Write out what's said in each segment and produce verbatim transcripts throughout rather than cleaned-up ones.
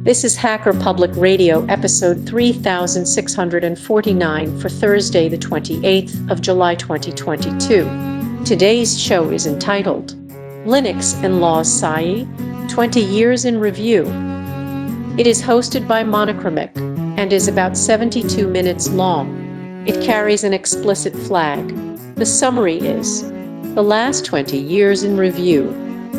This is Hacker Public Radio, episode three thousand six hundred forty-nine for Thursday, the twenty-eighth of July, twenty twenty-two. Today's show is entitled Linux and Laws S A I, twenty years in Review. It is hosted by Monochromic and is about seventy-two minutes long. It carries an explicit flag. The summary is the last twenty years in review.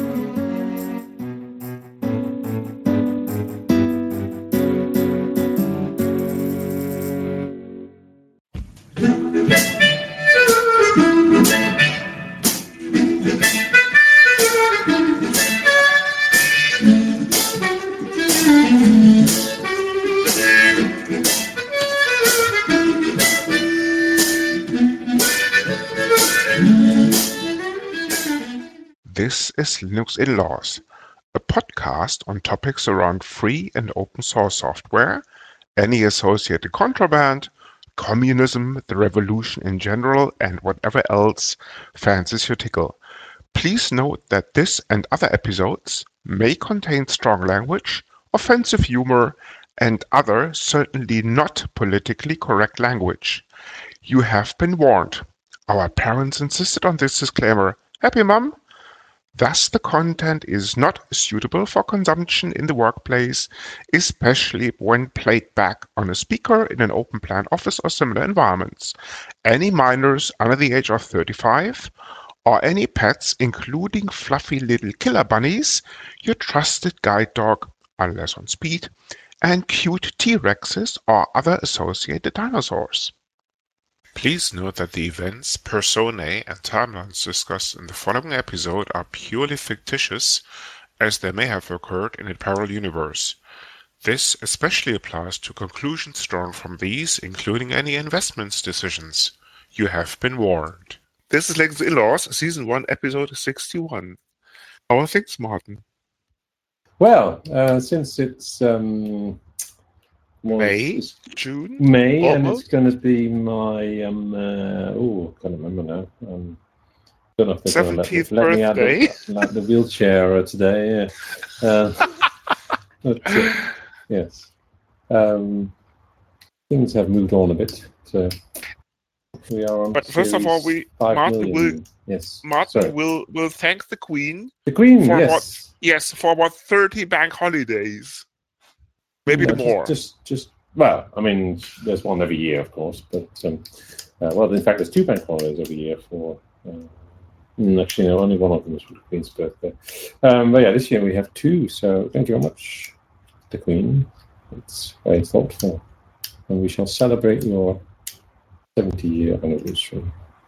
This is Linux in Laws, a podcast on topics around free and open source software, any associated contraband, communism, the revolution in general, and whatever else fancies your tickle. Please note that this and other episodes may contain strong language, offensive humor, and other certainly not politically correct language. You have been warned. Our parents insisted on this disclaimer. Happy, Mum? Thus, the content is not suitable for consumption in the workplace, especially when played back on a speaker in an open plan office or similar environments. Any minors under the age of thirty-five, or any pets, including fluffy little killer bunnies, your trusted guide dog, unless on speed, and cute T-Rexes or other associated dinosaurs. Please note that the events, personae, and timelines discussed in the following episode are purely fictitious, as they may have occurred in a parallel universe. This especially applies to conclusions drawn from these, including any investments decisions. You have been warned. This is Linux in Laws, Season one, Episode sixty-one. How are things, Martin? Well, uh, since it's... Um... May, June, May, almost. And it's going to be my um. Uh, oh, I can't remember now. Um, don't know if they're going to let, let me out of like the wheelchair today. Yeah. Uh, but, uh, yes, um, things have moved on a bit. So we are on. But first of all, we Martin will yes Martin Sorry. will will thank the Queen. The Queen, for yes, what, yes, for about thirty bank holidays. Maybe no, more. Just, just, just, well, I mean, there's one every year, of course, but, um, uh, well, in fact, there's two bank holidays every year for, uh, actually, no, only one of them is for the Queen's birthday. Um, but yeah, this year we have two, so thank you very much, the Queen. It's very thoughtful. And we shall celebrate your seventy-year anniversary.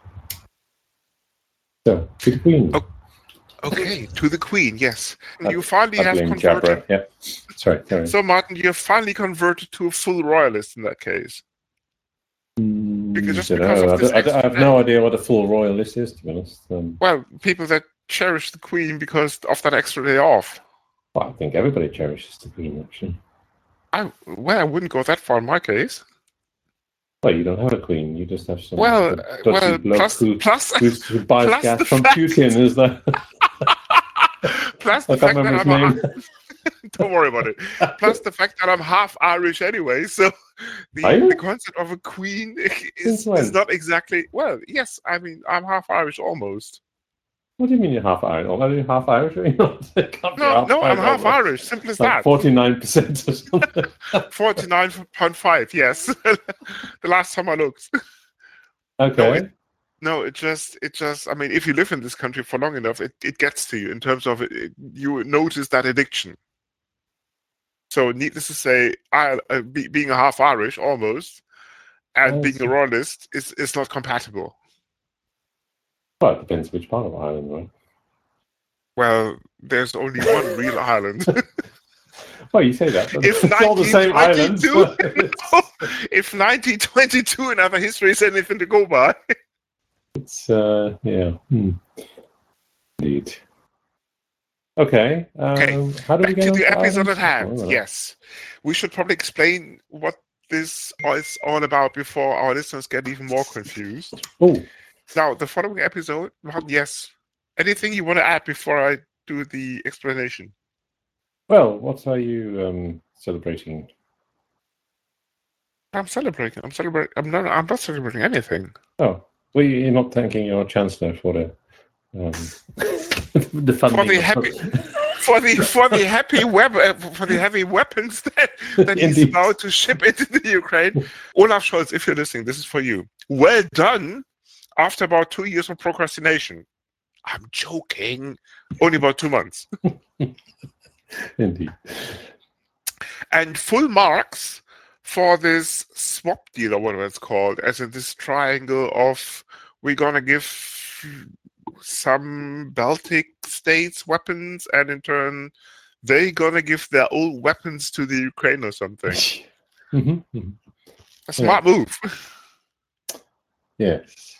So, to the Queen. Oh. Okay, to the Queen, yes. I, you finally I have blame converted. Jabra. Yeah, sorry. Carry so, Martin, you have finally converted to a full royalist in that case. Mm, because just I, because of I, this I, I have no idea what a full royalist is, to be honest. Um, well, people that cherish the Queen because of that extra day off. Well, I think everybody cherishes the Queen, actually. I well, I wouldn't go that far in my case. Well, you don't have a queen. You just have some. Well, well, plus, who, plus, who's, who buys plus gas from fact, Putin, is that? Plus the I fact can't remember that I'm his name. Don't worry about it. Plus the fact that I'm half Irish anyway, so the, the concept of a queen is, is not exactly. Well, yes, I mean I'm half Irish almost. What do you mean you're half Irish? Are you half Irish? Or not? No, no, I'm half Irish. Simple as like that. Forty-nine percent or something. Forty-nine point five. Yes, the last time I looked. Okay. No, it, no, it just, it just. I mean, if you live in this country for long enough, it, it gets to you in terms of it, it, you notice that addiction. So, needless to say, I uh, be, being a half Irish almost, and oh, being a royalist is is not compatible. Well, it depends which part of Ireland, right? Well, there's only one real island. Well, you say that. But if it's all the same islands. If nineteen twenty-two in other history is anything to go by. It's, uh, yeah. Hmm. Indeed. Okay. Um, okay. How do Back we get to on the to episode islands? at hand. Oh, yes. We should probably explain what this is all about before our listeners get even more confused. Oh. Now, the following episode, yes. Anything you want to add before I do the explanation? Well, what are you um, celebrating? I'm celebrating. I'm celebrating. I'm not. I'm not celebrating anything. Oh, well, you're not thanking your chancellor for the um, the funding For the of- happy, for the for the happy web, uh, for the heavy weapons that that he's Indeed. about to ship into the Ukraine. Olaf Scholz, if you're listening, this is for you. Well done. After about two years of procrastination. I'm joking. Only about two months. Indeed. And full marks for this swap deal, or whatever it's called, as in this triangle of we're gonna give some Baltic states weapons, and in turn they're gonna give their old weapons to the Ukraine or something. Mhm, mhm. A smart move. Yes.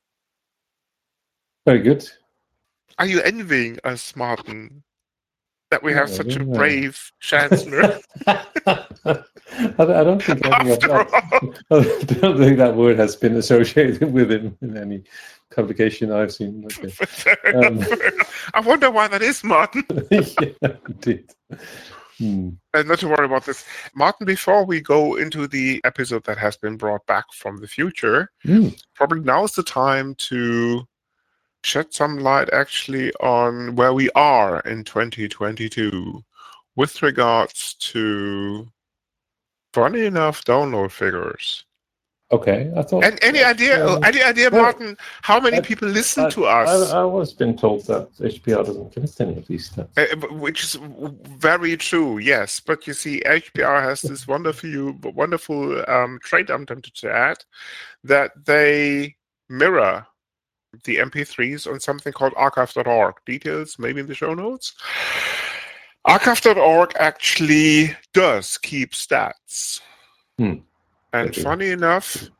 Very good. Are you envying us, Martin, that we have No, such a no. brave chancellor? I don't I don't think any of After that, all, I don't think that word has been associated with him in any publication I've seen. Okay. fair enough, Um, fair enough. I wonder why that is, Martin. Yeah, indeed. Hmm. And not to worry about this. Martin, before we go into the episode that has been brought back from the future, Hmm. probably now is the time to shed some light actually on where we are in twenty twenty-two with regards to, funny enough, download figures. Okay, I thought. And any idea, uh, any idea, well, Martin, how many I- people listen I, to us? I, I was been told that H P R doesn't commit any of these stats. Uh, b- which is w- very true, yes. But you see, H P R has this wonderful, wonderful um, trait I'm tempted to add, that they mirror the M P threes on something called archive dot org. Details maybe in the show notes. archive dot org actually does keep stats. Hmm. And They do. funny enough,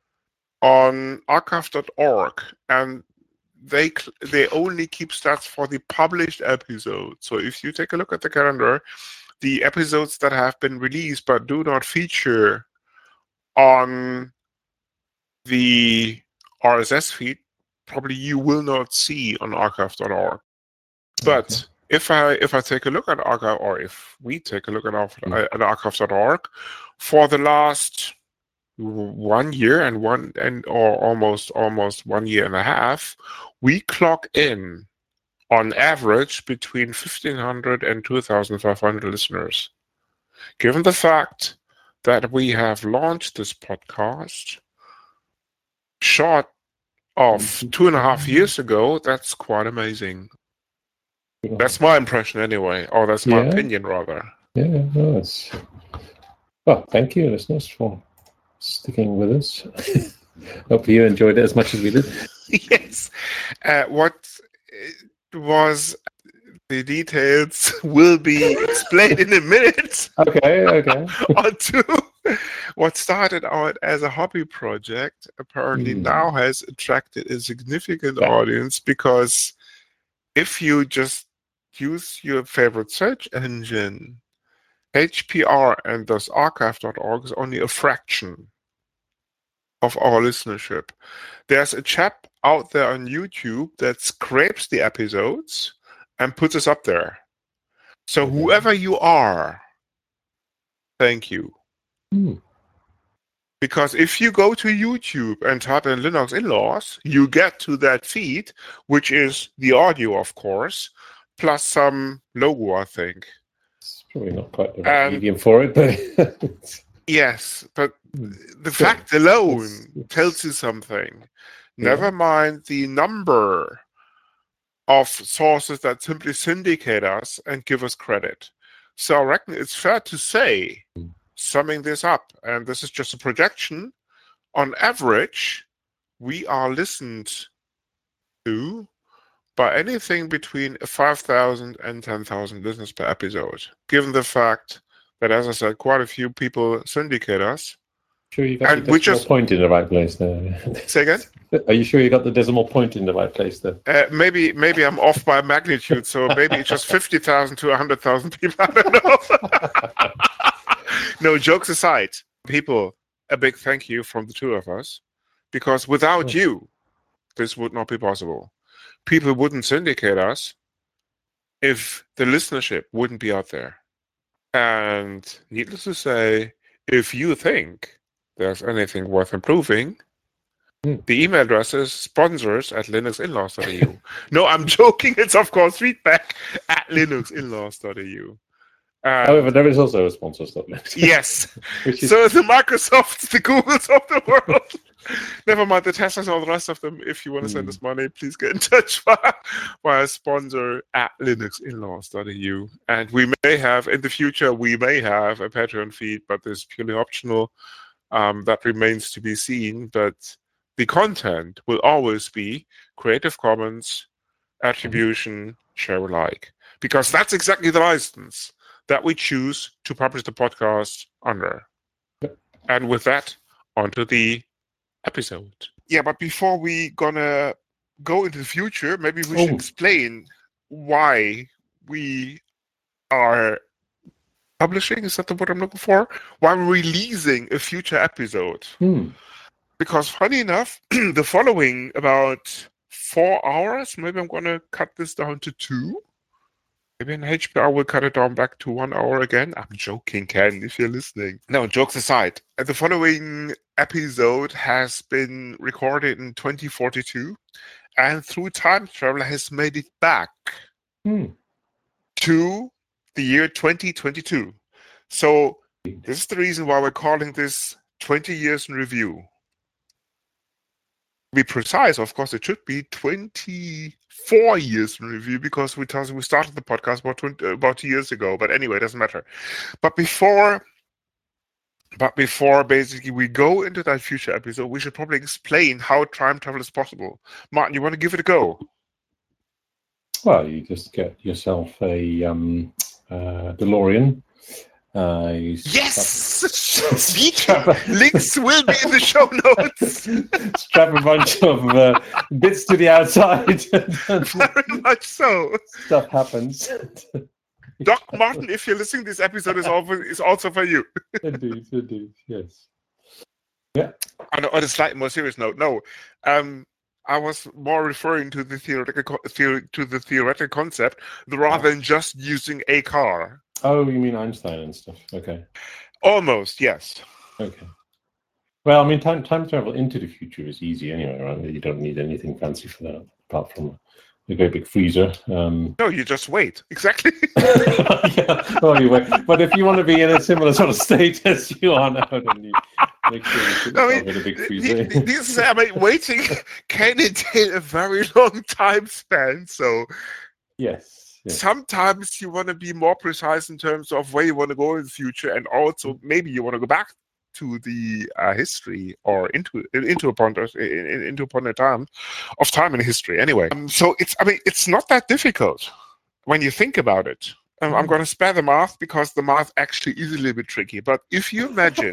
on archive dot org, and they cl- they only keep stats for the published episodes. So if you take a look at the calendar, the episodes that have been released but do not feature on the R S S feed, probably you will not see on archive dot org. But Okay. if I if I take a look at archive, or if we take a look at, arch- Mm. at archive dot org, for the last one year and one and or almost almost one year and a half, we clock in on average between fifteen hundred and two thousand five hundred listeners. Given the fact that we have launched this podcast short of two and a half years ago, that's quite amazing. That's my impression anyway, or that's my Yeah. opinion rather. Yeah, no, it's. Well, thank you, listeners, for sticking with us. Hope you enjoyed it as much as we did. Yes. Uh, what uh, was the details will be explained in a minute. Okay, okay. Or two. What started out as a hobby project apparently Hmm. now has attracted a significant Yeah. audience, because if you just use your favorite search engine, H P R and thus archive dot org is only a fraction of our listenership. There's a chap out there on YouTube that scrapes the episodes and puts us up there. So Okay. whoever you are, thank you. Hmm. Because if you go to YouTube and type in Linux in-laws, you get to that feed, which is the audio, of course, plus some logo, I think. It's probably not quite the right Um, medium for it, but Yes, but Hmm. the Sure. fact alone It's- it's- tells you something. Yeah. Never mind the number of sources that simply syndicate us and give us credit. So I reckon it's fair to say, Hmm. summing this up, and this is just a projection, on average, we are listened to by anything between five thousand and ten thousand listeners per episode, given the fact that, as I said, quite a few people syndicate us. sure you got And the we decimal just- point in the right place there. Say again? Are you sure you got the decimal point in the right place there? Uh, maybe maybe I'm off by magnitude, so maybe it's just fifty thousand to one hundred thousand people. I don't know. No, jokes aside, people, a big thank you from the two of us, because without Sure. you, this would not be possible. People wouldn't syndicate us if the listenership wouldn't be out there. And needless to say, if you think there's anything worth improving, Hmm. the email address is sponsors at linuxinlaws dot e u. No, I'm joking. It's, of course, feedback at linuxinlaws dot e u. And However, there is also a sponsor stop list. yes. Which is So the Microsofts, the Googles of the world. Never mind the Teslas and all the rest of them. If you want to send Mm. us money, please get in touch via, via sponsor at linuxinlaws dot e u. And we may have, in the future, we may have a Patreon feed, but this is purely optional. Um, that remains to be seen. But the content will always be Creative Commons, attribution, share alike. Because that's exactly the license that we choose to publish the podcast under. Yep. And with that, onto the episode. Yeah, but before we gonna go into the future, maybe we should Oh. explain why we are publishing, is that the word I'm looking for? Why we're releasing a future episode. Hmm. Because funny enough, the following about four hours, maybe I'm gonna cut this down to two. Maybe in H P R will cut it down back to one hour again. I'm joking, Ken, if you're listening. No, jokes aside. The following episode has been recorded in twenty forty-two, and through time travel has made it back Hmm. to the year twenty twenty-two. So this is the reason why we're calling this twenty years in review. To be precise, of course, it should be twenty-four years in review because we, we started the podcast about, twenty, about two years ago. But anyway, it doesn't matter. But before, but before basically we go into that future episode, we should probably explain how time travel is possible. Martin, you want to give it a go? Well, you just get yourself a um, uh, DeLorean. Uh, you Yes! strap, strap, Links will be in the show notes. strap a bunch of uh, bits to the outside. Very much so. Stuff happens. Doc Martin, if you're listening, this episode is also, is also for you. Indeed, indeed, yes. On a, on a slightly more serious note, no. Um, I was more referring to the theoretical co- theory, to the theoretical concept rather than just using a car. Oh, you mean Einstein and stuff? Okay. Almost, yes. Okay. Well, I mean, time time travel into the future is easy anyway, right? You don't need anything fancy for that, apart from a great big freezer. Um, No, you just wait. Exactly. yeah. Oh, you wait. But if you want to be in a similar sort of state as you are now, then you make sure you put I yourself mean, in a big th- freezer. th- this is, I mean, waiting can entail a very long time span. So Yes. yes. sometimes you want to be more precise in terms of where you want to go in the future, and also maybe you want to go back to the uh, history or into into a point of, in- in- into a point in time of time in history. Anyway, um, so it's I mean it's not that difficult when you think about it. Um, I'm Mm. going to spare the math because the math actually is a little bit tricky. But if you imagine,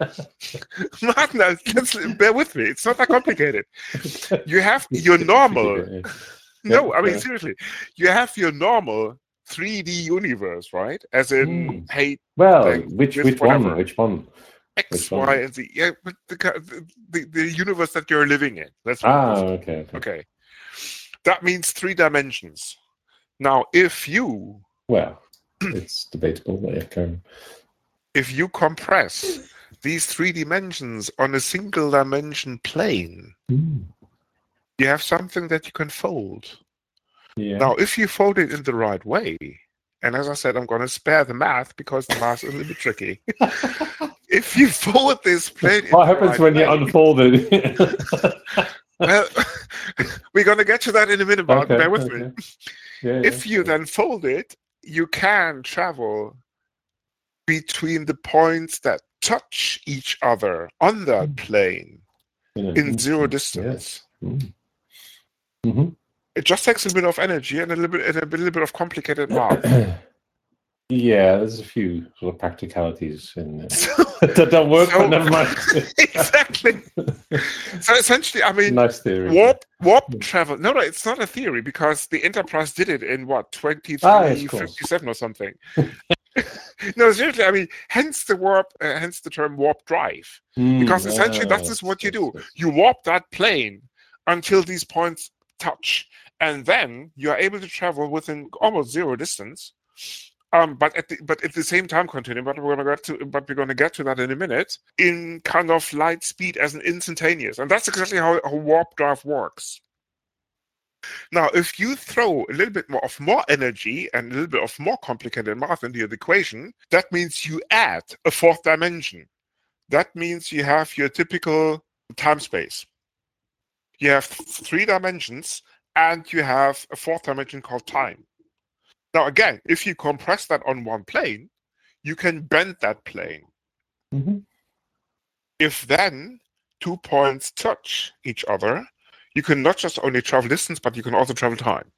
Martin, uh, let's, bear with me. It's not that complicated. You have your normal. No, I mean, yeah. seriously, you have your normal three D universe, right? As in, Mm. hey, Well, like, which with which whatever. one? Which one? X, Which one? Y, and Z. Yeah, but the, the, the, the universe that you're living in. That's Ah, okay. okay. okay. That means three dimensions. Now, if you Well, it's debatable, but yeah, carry on. if you compress these three dimensions on a single dimension plane, Mm. you have something that you can fold. Yeah. Now, if you fold it in the right way, and as I said, I'm going to spare the math because the math is a little bit tricky. If you fold this plane, in What the happens right when way, you unfold it? well, we're going to get to that in a minute, but Okay, bear with okay. me. Yeah, If yeah, you then fold it, you can travel between the points that touch each other on that Mm. plane in, an in zero instant, distance. Yes. Mm. Mhm. It just takes a bit of energy and a little bit, and a little bit of complicated math. Yeah, there's a few sort of practicalities in there that don't work, So- but never mind. Exactly. So essentially, I mean, Nice theory. warp warp Mm. travel. No, no, it's not a theory because the Enterprise did it in what twenty-three Ah, yes, of course. fifty-seven or something. No, seriously, I mean, hence the warp, uh, hence the term warp drive. Mm, Because essentially, ah, that is what you yes, do. yes. You warp that plane until these points touch, and then you are able to travel within almost zero distance Um, but at the but at the same time continuum, but we're gonna get to but we're gonna get to that in a minute, in kind of light speed as an instantaneous. And that's exactly how, how warp drive works. Now, if you throw a little bit more of more energy and a little bit of more complicated math into the equation, that means you add a fourth dimension. That means you have your typical time space. You have three dimensions and you have a fourth dimension called time. Now, again, if you compress that on one plane, you can bend that plane. Mm-hmm. If then two points touch each other, you can not just only travel distance, but you can also travel time.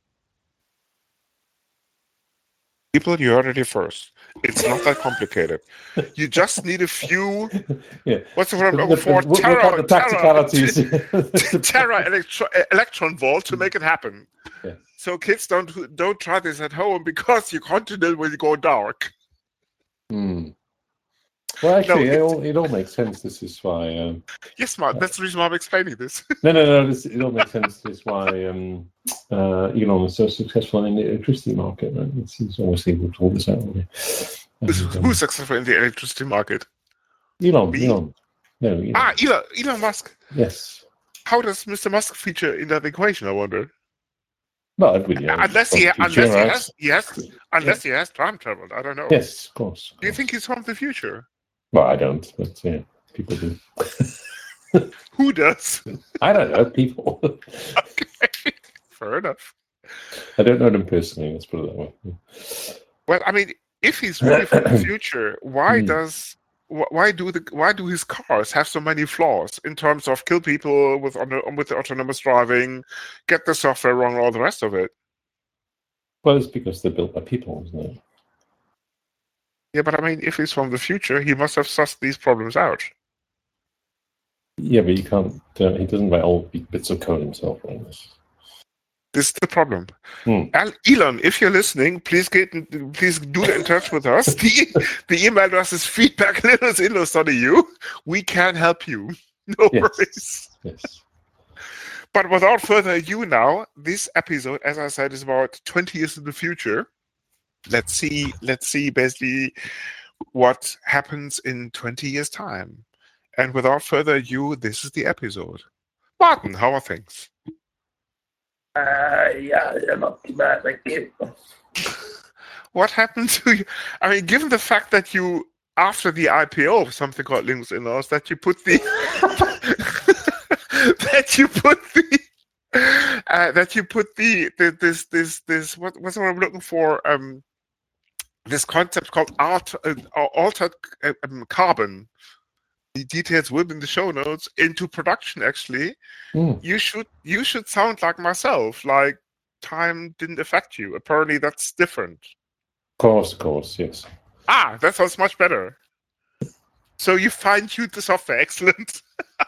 People, you heard it here first. It's not that complicated. You just need a few. Yeah. What's the word The- the- for? the- Terra, the practicalities. Terra, terra electro, electron volt to make it happen. Yeah. So kids don't don't try this at home because your continent will go dark. Hmm. Well, actually, No, it, it- all, it all makes sense. This is why. Um, Yes, Mark. That's the reason why I'm explaining this. no, no, no. This, it all makes sense. This is why um, uh, Elon was so successful in the electricity market. Right? It's, he's always able to hold this out. Really. Who's, And, um, who's successful in the electricity market? Elon? me? Elon. No, Elon. Ah, Elon, Elon Musk. Yes. How does Mister Musk feature in that equation? I wonder. Well, everybody knows. Unless he, From unless future, he right? has, yes, unless he has time traveled. I don't know. Yes, of course. Do you think he's from the future? Well, I don't, but yeah, people do. Who does? I don't know, people. Okay, fair enough. I don't know them personally, let's put it that way. Well, I mean, if he's really from the future, why Hmm. does wh- why do the why do his cars have so many flaws in terms of kill people with auto- with the autonomous driving, get the software wrong, all the rest of it? Well, it's because they're built by people, isn't it? Yeah, but I mean, if he's from the future, he must have sussed these problems out. Yeah, but you can't, uh, he doesn't write all big bits of code himself, right? This is the problem. Hmm. Al- Elon, if you're listening, please get in, please do get in touch with us. The, the email address is feedback at linux inlos dot e u. We can help you. No Yes. worries. Yes. But without further ado now, this episode, as I said, is about twenty years in the future. Let's see, let's see basically what happens in twenty years' time. And without further ado, this is the episode. Martin, how are things? Uh, yeah, yeah, not too bad, thank you. What happened to you? I mean, given the fact that you, after the I P O of something called Linux In-Laws, that you put the that you put the uh, that you put the, the this this this what what's what I'm looking for? Um, this concept called art, uh, altered uh, um, carbon. The details will be in the show notes into production. Actually, Hmm. you should you should sound like myself. Like time didn't affect you. Apparently, that's different. Of course, of course, yes. Ah, that sounds much better. So you fine-tuned the software. Excellent.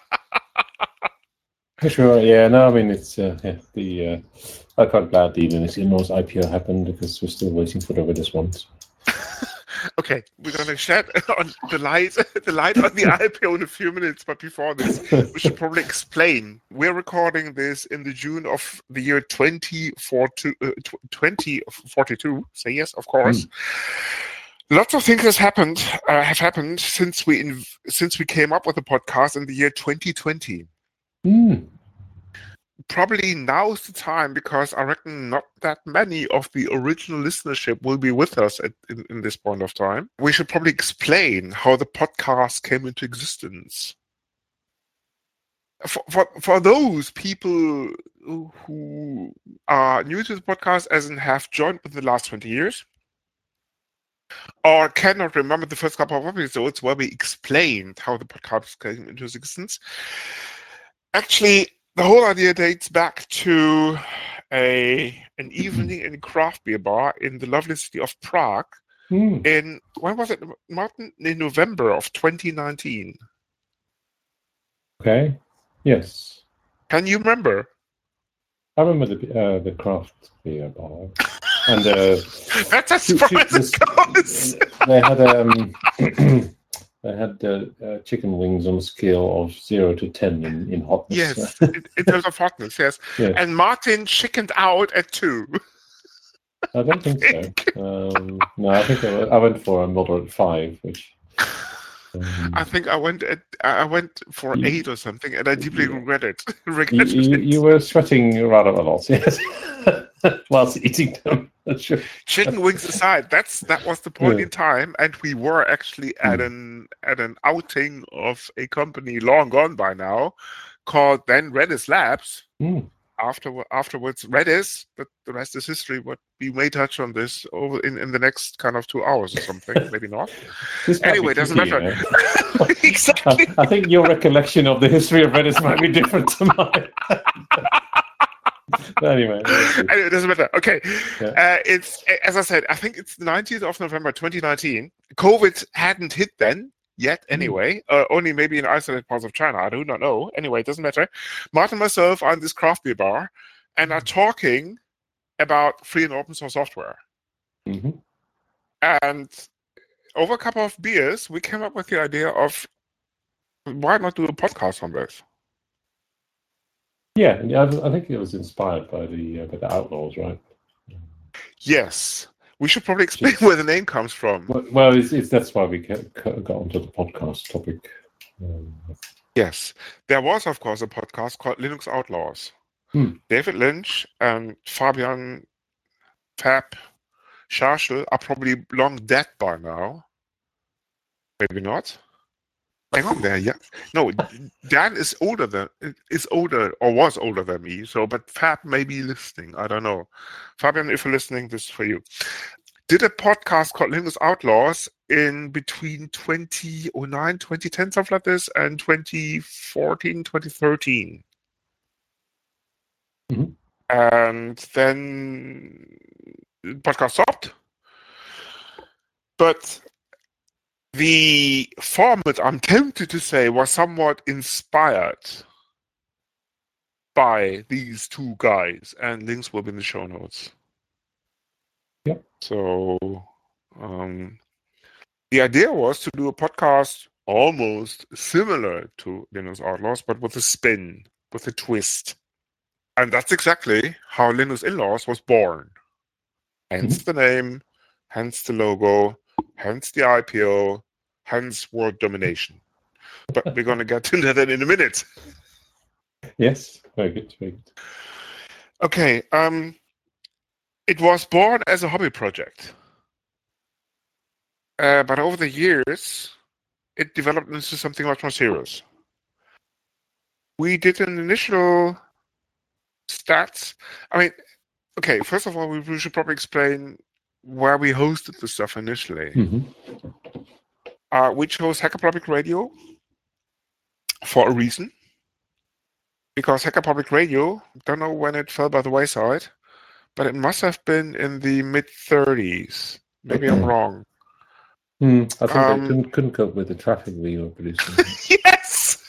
Sure, yeah, no, I mean, it's, uh, yeah, the, uh, I'm quite glad the Linux In-Laws I P O happened because we're still waiting for the this one. Okay, we're gonna shed on the light, the light on the I P O in a few minutes. But before this, we should probably explain. We're recording this in the June of the year twenty forty-two. Uh, twenty forty-two. Say yes, of course. Lots of things has happened. Uh, have happened since we in, since we came up with the podcast in the year twenty twenty. Mm. Probably now's the time because I reckon not that many of the original listenership will be with us at, in, in this point of time. We should probably explain how the podcast came into existence. For, for, for those people who are new to the podcast, as in have joined within the last twenty years, or cannot remember the first couple of episodes where we explained how the podcast came into existence, actually, the whole idea dates back to a an evening in a craft beer bar in the lovely city of Prague Mm. in, when was it, Martin? In November of twenty nineteen. Okay, yes. Can you remember? I remember the uh, the craft beer bar. And uh, That's as Shoot, far shoot, as it goes. they had um, they had uh, uh, chicken wings on a scale of zero to ten in, in hotness. Yes, in, in terms of hotness, yes. Yes. And Martin chickened out at two. I don't think so. Um, no, I think I went, I went for a moderate five, which. Um, I think I went at I went for You- eight or something, and I deeply yeah. regret it. you, regret you, it. you were sweating rather a lot, yes, whilst eating them. That's true. Chicken wings aside, that's that was the point Yeah. in time, and we were actually at Hmm. an at an outing of a company long gone by now, called then Redis Labs. Mm. After afterwards Redis, but the rest is history. But we may touch on this over in, in the next kind of two hours or something, maybe not. This might Anyway, be it doesn't tricky, matter. you know? Exactly. I, I think your recollection of the history of Redis might be different to mine. Anyway, let's see. Anyway, it doesn't matter. Okay, Yeah. uh, it's as I said. I think it's the nineteenth of November, twenty nineteen. COVID hadn't hit then yet. Anyway, uh, only maybe in isolated parts of China. I do not know. Anyway, it doesn't matter. Martin and myself are in this craft beer bar and are talking about free and open source software. Mhm. And over a couple of beers, we came up with the idea of why not do a podcast on this? Yeah, yeah, I I think it was inspired by the uh, by the Outlaws, right? Yes, we should probably explain where the name comes from. Well, well it's, it's that's why we get, got onto the podcast topic. Um, Yes, there was, of course, a podcast called Linux Outlaws. Hmm. David Lynch and Fabian Fab Scharschel are probably long dead by now. Maybe not. Hang on there, yeah. No, Dan is older than is older or was older than me. So, but Fab may be listening. I don't know. Fabian, if you're listening, this is for you. Did a podcast called Linux Outlaws in between twenty oh nine, twenty ten, something like this, and twenty fourteen, twenty thirteen. Mhm. And then the podcast stopped. But the format, I'm tempted to say, was somewhat inspired by these two guys, and links will be in the show notes. Yep. So um, the idea was to do a podcast almost similar to Linux Outlaws, but with a spin, with a twist. And that's exactly how Linux In-Laws was born. Hence the name, hence the logo, hence the I P O, hence world domination. But we're going to get to that in a minute. Yes, very good, very good. Okay, um, it was born as a hobby project. Uh, but over the years, it developed into something much more serious. We did an initial stats. I mean, okay, first of all, we, we should probably explain where we hosted the stuff initially. Mhm. Uh, we chose Hacker Public Radio for a reason. Because Hacker Public Radio, don't know when it fell by the wayside, but it must have been in the mid thirties. Maybe I'm wrong. Mm, I think Um, they couldn't, couldn't cope with the traffic we were producing. Yes.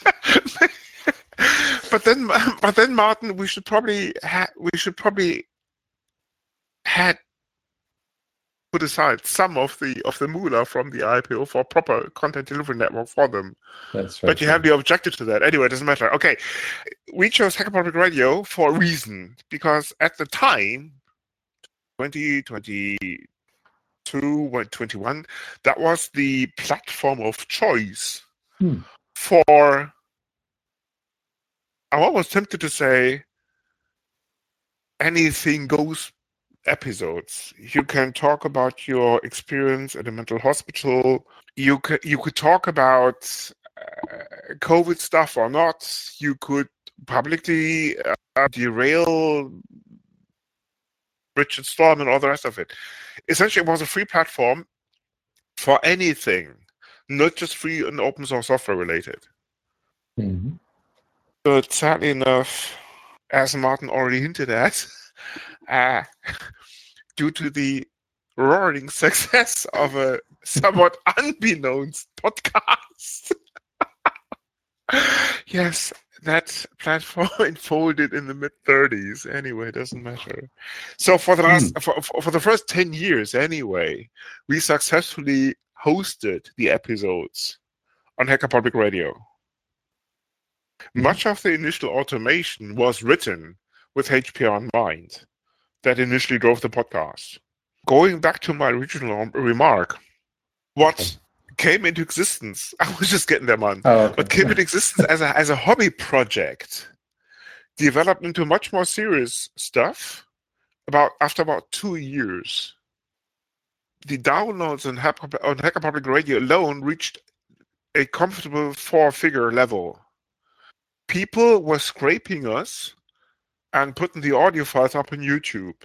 but then, but then, Martin, we should probably ha- we should probably had put aside some of the of the moolah from the I P O for proper content delivery network for them. That's right. But you have the objective to that. Anyway, it doesn't matter. Okay. We chose Hacker Public Radio for a reason. Because at the time, twenty twenty-two, twenty-one, that was the platform of choice Hmm. for, I'm almost tempted to say, anything goes episodes. You can talk about your experience at a mental hospital. You could, you could talk about uh, COVID stuff or not. You could publicly uh, derail Richard Stallman and all the rest of it. Essentially, it was a free platform for anything, not just free and open source software related. Mhm. But sadly enough, as Martin already hinted at, uh, due to the roaring success of a somewhat unbeknownst podcast, yes, that platform unfolded in the mid thirties. Anyway, it doesn't matter. So for the last, for, for for the first ten years, anyway, we successfully hosted the episodes on Hacker Public Radio. Much of the initial automation was written with H P R in mind. That initially drove the podcast. going back to my original remark, what came into existence, I was just getting there, man. Oh, okay. What came into existence as a as a hobby project developed into much more serious stuff about after about two years. The downloads on, Hack, on Hacker Public Radio alone reached a comfortable four-figure level. People were scraping us and putting the audio files up on YouTube.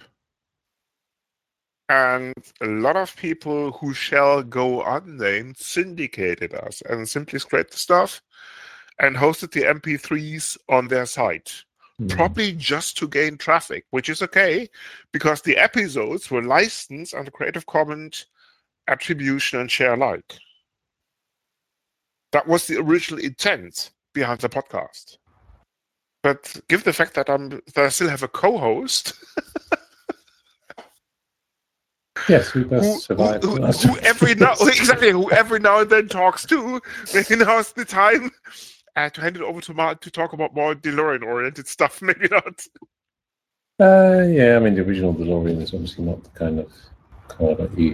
And a lot of people who shall go unnamed syndicated us and simply scraped the stuff and hosted the M P threes on their site. Mm. Probably just to gain traffic, which is okay, because the episodes were licensed under Creative Commons attribution and share alike. That was the original intent behind the podcast. But given the fact that I'm that I still have a co-host, yes, who does who, survive? Who, who, who every now exactly who every now and then talks to, maybe now's the time uh, to hand it over to Mark to talk about more DeLorean-oriented stuff. Maybe not. Uh, yeah, I mean the original DeLorean is obviously not the kind of car that you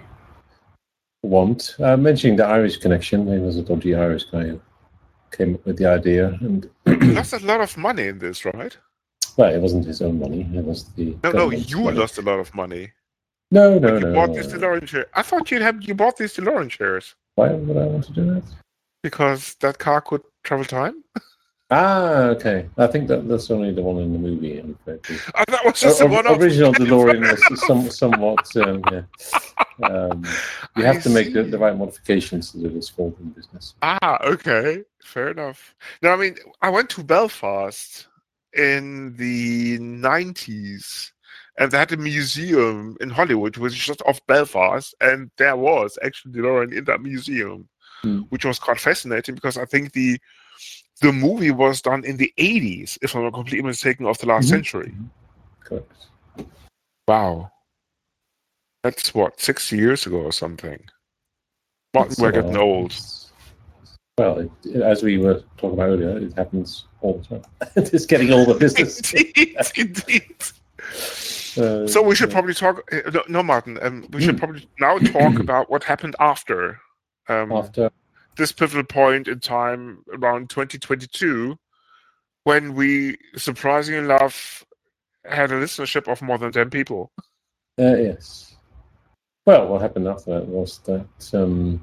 want. Uh, mentioning the Irish connection, there was a dodgy Irish guy who came up with the idea, and he lost a lot of money in this, right? Well, it wasn't his own money; it was the no, no. You money. lost a lot of money. No, no, you no. Bought no, these no. DeLorean shares. I thought you had you bought these DeLorean shares. Why would I want to do that? Because that car could travel time. Ah, okay. I think that that's only the one in the movie. I'm afraid. Oh, that was just o- the one. Original DeLorean was some, somewhat. Um, yeah. Um, you have I to make see. the, the right modifications to do this for in business. Ah, okay, fair enough. No, I mean, I went to Belfast in the nineties, and they had a museum in Hollywood, which is just off Belfast, and there was actually DeLorean in that museum, Hmm. which was quite fascinating because I think the the movie was done in the eighties, if I'm not completely mistaken, of the last Mhm. century. Correct. Wow. That's what, sixty years ago or something. Martin, It's, we're uh, getting old. it's- Well, it, it- as we were talking about earlier, it happens all the time. It's getting older business. Indeed, indeed. Uh, So we should yeah. probably talk. Uh, no, no, Martin. Um, we should Hmm. probably now talk about what happened after um, after. this pivotal point in time around twenty twenty-two, when we surprisingly enough had a listenership of more than ten people. Uh, yes. Well, what happened after that was that. Um,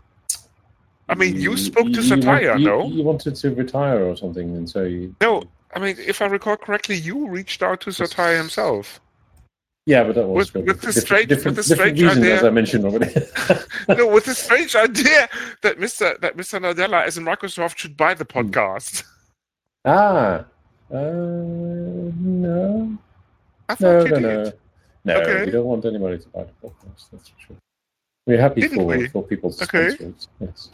I mean, you spoke to Satya, want- you, no? You wanted to retire or something, and so you. No, I mean, if I recall correctly, you reached out to Satya himself. Yeah, but that was With- for with the different, strange- different, with the different strange reasons, idea- as I mentioned already. No, with the strange idea that Mister that Mister Nadella, as in Microsoft, should buy the podcast. ah, uh, no, I thought no, you no, did. no, no. Okay. We don't want anybody to buy the podcast. That's for sure. We're happy Didn't for we? for people to Okay. sponsor it. Yes.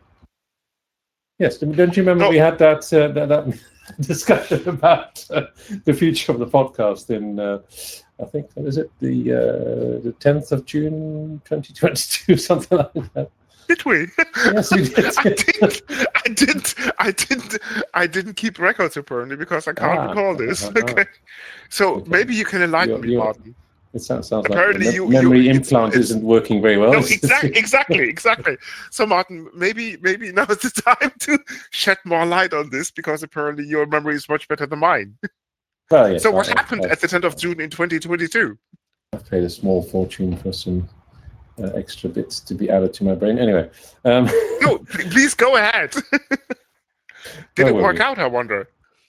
Yes. Don't you remember No. we had that uh, that, that discussion about uh, the future of the podcast in uh, I think what is it the uh, the tenth of June, twenty twenty-two, something like that. Did we? Yes, we did. I didn't. I didn't. I didn't. I didn't keep records apparently because I can't Ah, recall this. ah, ah. Okay. So Okay. maybe you can enlighten You're- me, you're- Martin. It sounds, sounds Apparently like the you- mem- memory you- it's- implant it's- isn't working very well. No, exactly, exactly, exactly. So, Martin, maybe, maybe now is the time to shed more light on this because apparently your memory is much better than mine. Well, yes, So, what I- happened I- at the tenth of June in twenty twenty-two? I paid a small fortune for some uh, extra bits to be added to my brain. Anyway, um, No, p- please go ahead. Did Where it were work we? out? I wonder.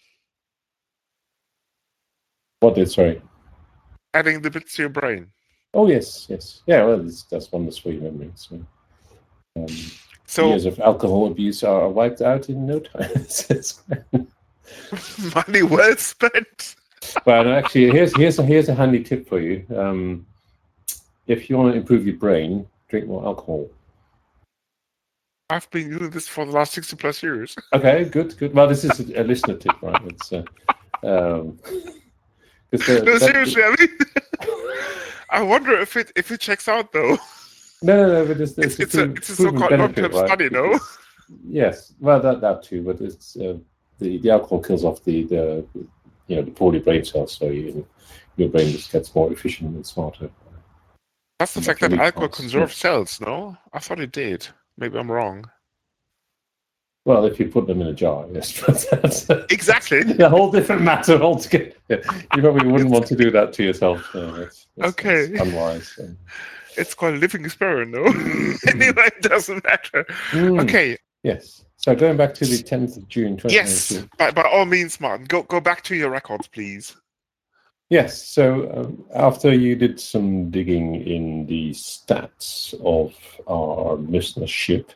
what did? Sorry. Adding the bits to your brain. Oh yes, yes, yeah. Well, that's, that's one of the sweet memories. So, um, So, years of alcohol abuse are wiped out in no time. It's- money well spent. but actually, here's here's a, here's a handy tip for you. Um, if you want to improve your brain, drink more alcohol. I've been doing this for the last sixty plus years. Okay, good, good. Well, this is a, a listener tip, right? It's uh, um, 'cause the- No, that- seriously, I mean, I wonder if it if it checks out though. No, no, no. But it's, It's, it's a proven- it's a proven so-called benefit, long-term right? study, no? Because- Yes, well, that that too. But it's uh, the the alcohol kills off the, the you know the poorly brain cells, so you, your brain just gets more efficient and smarter. That's the Not fact that really alcohol fast, conserves cells, no? I thought it did. Maybe I'm wrong. Well, if you put them in a jar, yes. But that's Exactly. a whole different matter altogether. You probably wouldn't want to do that to yourself. No, that's, that's, Okay. that's unwise. Um, It's called a living experiment, no? Anyway, it doesn't matter. mm, Okay. Yes. So going back to the tenth of June, twenty twenty-two. Yes. By, by all means, Martin, go go back to your records, please. Yes. So um, after you did some digging in the stats of our listenership,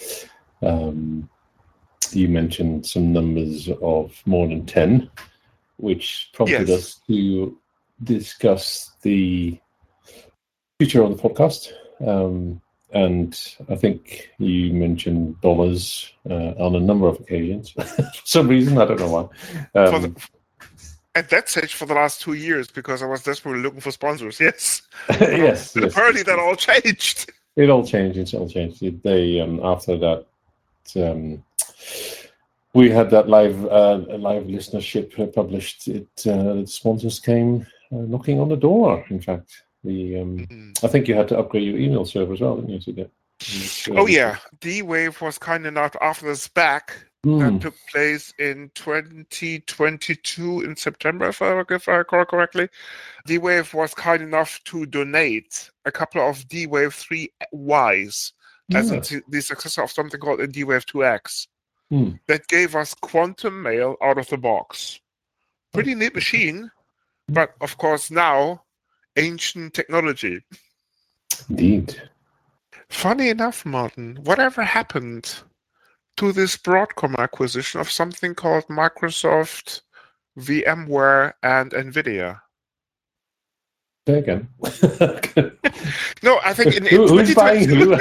um, you mentioned some numbers of more than ten, which prompted Yes. us to discuss the future of the podcast. Um, and I think you mentioned dollars uh, on a number of occasions. For some reason, I don't know why. Um, For the, at that stage, for the last two years, because I was desperately looking for sponsors. Yes. yes, But yes. apparently, yes, that yes. all changed. It all changed. It all changed. It, they um, after that, um, we had that live uh, live listenership published. It uh, the sponsors came uh, knocking on the door. In fact, the um, Mm. I think you had to upgrade your email server as well, didn't you? To get. Oh yeah, D-Wave was kind enough after the SPAC Mm. that took place in twenty twenty-two in September, if I, if I recall correctly. D-Wave was kind enough to donate a couple of D-Wave three Ys, as Yeah. in the successor of something called a D-Wave two X. Mm. That gave us quantum mail out of the box. Pretty neat machine, but of course now ancient technology. Indeed. Funny enough, Martin, whatever happened to this Broadcom acquisition of something called Microsoft, VMware, and NVIDIA? Say again. No, I think in, in who, who's buying who?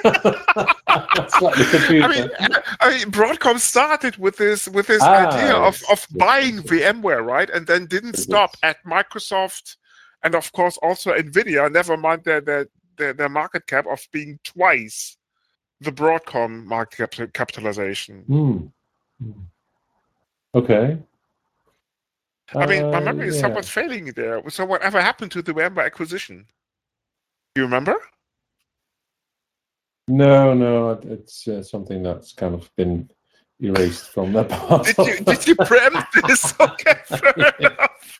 Slightly confused. I mean, I mean, Broadcom started with this with this Ah, idea of, yes, of yes, buying yes, yes. VMware, right? And then didn't Yes. stop at Microsoft, and of course also NVIDIA. Never mind their their their, their market cap of being twice the Broadcom market cap- capitalization. Mm. Mm. Okay. I mean, my Uh, memory is yeah. somewhat failing there. So whatever happened to the VMware acquisition? Do you remember? No, no, it- it's uh, something that's kind of been erased from that part. Did of- you did you preempt this? Okay, fair enough.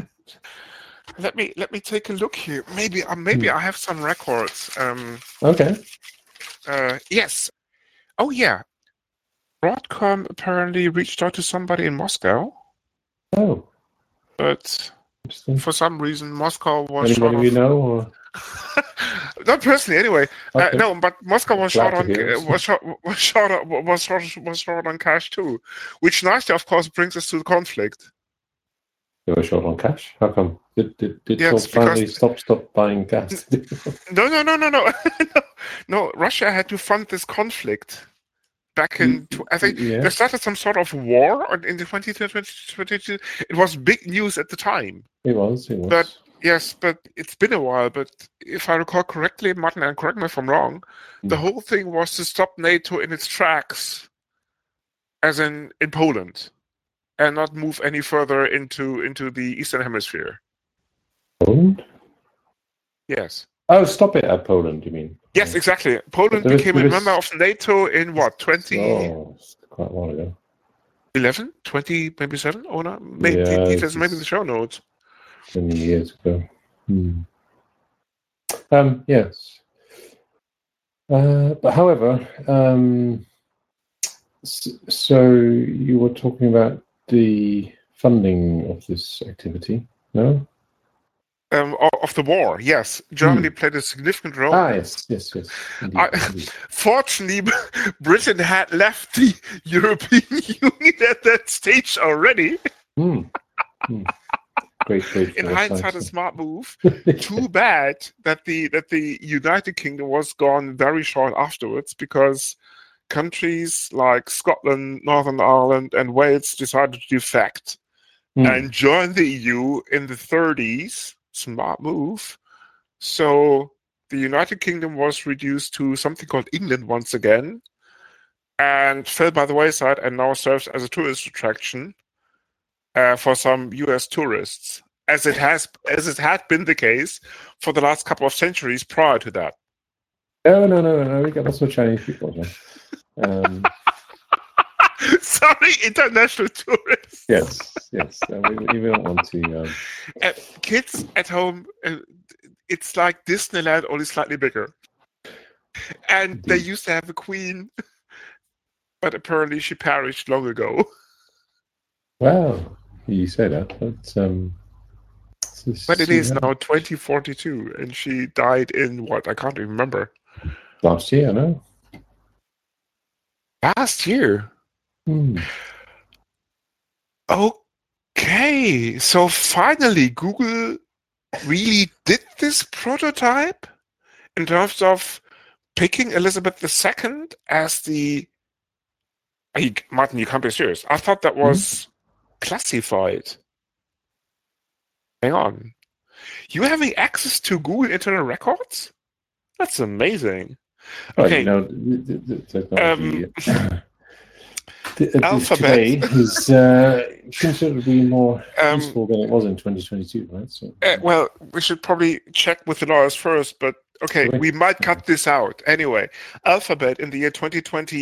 Let me let me take a look here. Maybe uh, maybe Hmm. I have some records. Um, Okay. uh, yes. Oh yeah. Broadcom apparently reached out to somebody in Moscow, Oh, but interesting. for some reason Moscow was Anybody short we of. know? Or? Not personally, anyway. Uh, Okay. no, but Moscow was Glad short to on hear uh, it. was short was short on- was short was short on cash too, which nicely, of course, brings us to the conflict. They were short on cash. How come? Did did, did Yes, Trump finally because- stop stop buying gas? No, no, no, no, no, no. No, Russia had to fund this conflict back in. tw- I think Yeah. they started some sort of war on- in the twenty twenty-two. It was big news at the time. It was. It was. But- Yes, but it's been a while. But if I recall correctly, Martin, and correct me if I'm wrong, the Mm. whole thing was to stop NATO in its tracks, as in in Poland, and not move any further into into the Eastern Hemisphere. Poland? Yes. Oh, stop it at Poland. You mean? Yes, exactly. Poland there is- became there a is- member of NATO in what, twenty Oh, it's quite a while ago. eleven, twenty, maybe seven? Oh, no, maybe Yeah, details, it's- maybe in the show notes. Many years ago. Hmm. Um. Yes. Uh, but however, um, s- so you were talking about the funding of this activity, no? Um, o- of the war, yes. Germany played a significant role. Ah, yes, yes, yes. Indeed, I- indeed. Fortunately, Britain had left the European Union at that stage already. Hmm. Hmm. Great, great. In foresight. hindsight, a smart move. Too bad that the that the United Kingdom was gone very short afterwards, because countries like Scotland, Northern Ireland, and Wales decided to defect Hmm. and join the E U in the thirties. Smart move. So the United Kingdom was reduced to something called England once again, and fell by the wayside, and now serves as a tourist attraction uh, for some U S tourists. as it has as it had been the case for the last couple of centuries prior to that. No, no, no, no. We got lots of Chinese people. Yeah. Um, Sorry, international tourists. yes, yes. Uh, we, we don't want to. Um... Uh, kids at home, uh, it's like Disneyland, only slightly bigger. And Indeed. they used to have a queen, but apparently she perished long ago. Wow, you say that, but um, But it is now twenty forty-two, and she died in what? I can't even remember. Last year, no? Last year. Hmm. Okay, so finally Google really did this prototype in terms of picking Elizabeth the Second as the... Hey, Martin, you can't be serious. I thought that was mm-hmm. classified. Hang on. You having access to Google Internet Records? That's amazing. Well, okay. You know, the, the, the technology... Um, The, Alphabet today is uh, considerably more um, useful than it was in twenty twenty-two, right? So, uh, well, we should probably check with the lawyers first, but okay, Wait. we might cut this out. Anyway, Alphabet in the year twenty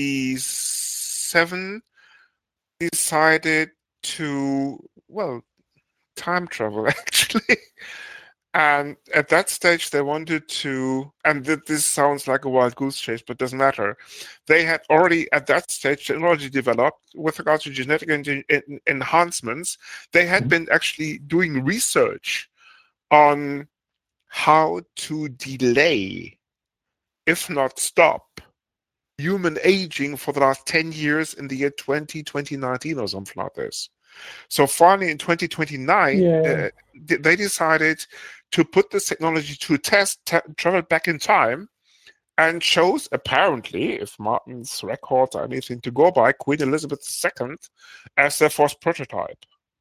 twenty-seven decided to, well, time travel, actually. And at that stage, they wanted to, and th- this sounds like a wild goose chase, but doesn't matter. They had already, at that stage, technology developed with regards to genetic en- en- enhancements. They had been actually doing research on how to delay, if not stop, human aging for the last ten years in the year twenty, twenty nineteen or something like this. So finally, in twenty twenty-nine, yeah. uh, they decided to put this technology to a test, t- travel back in time, and chose, apparently, if Martin's records are anything to go by, Queen Elizabeth the Second as their first prototype.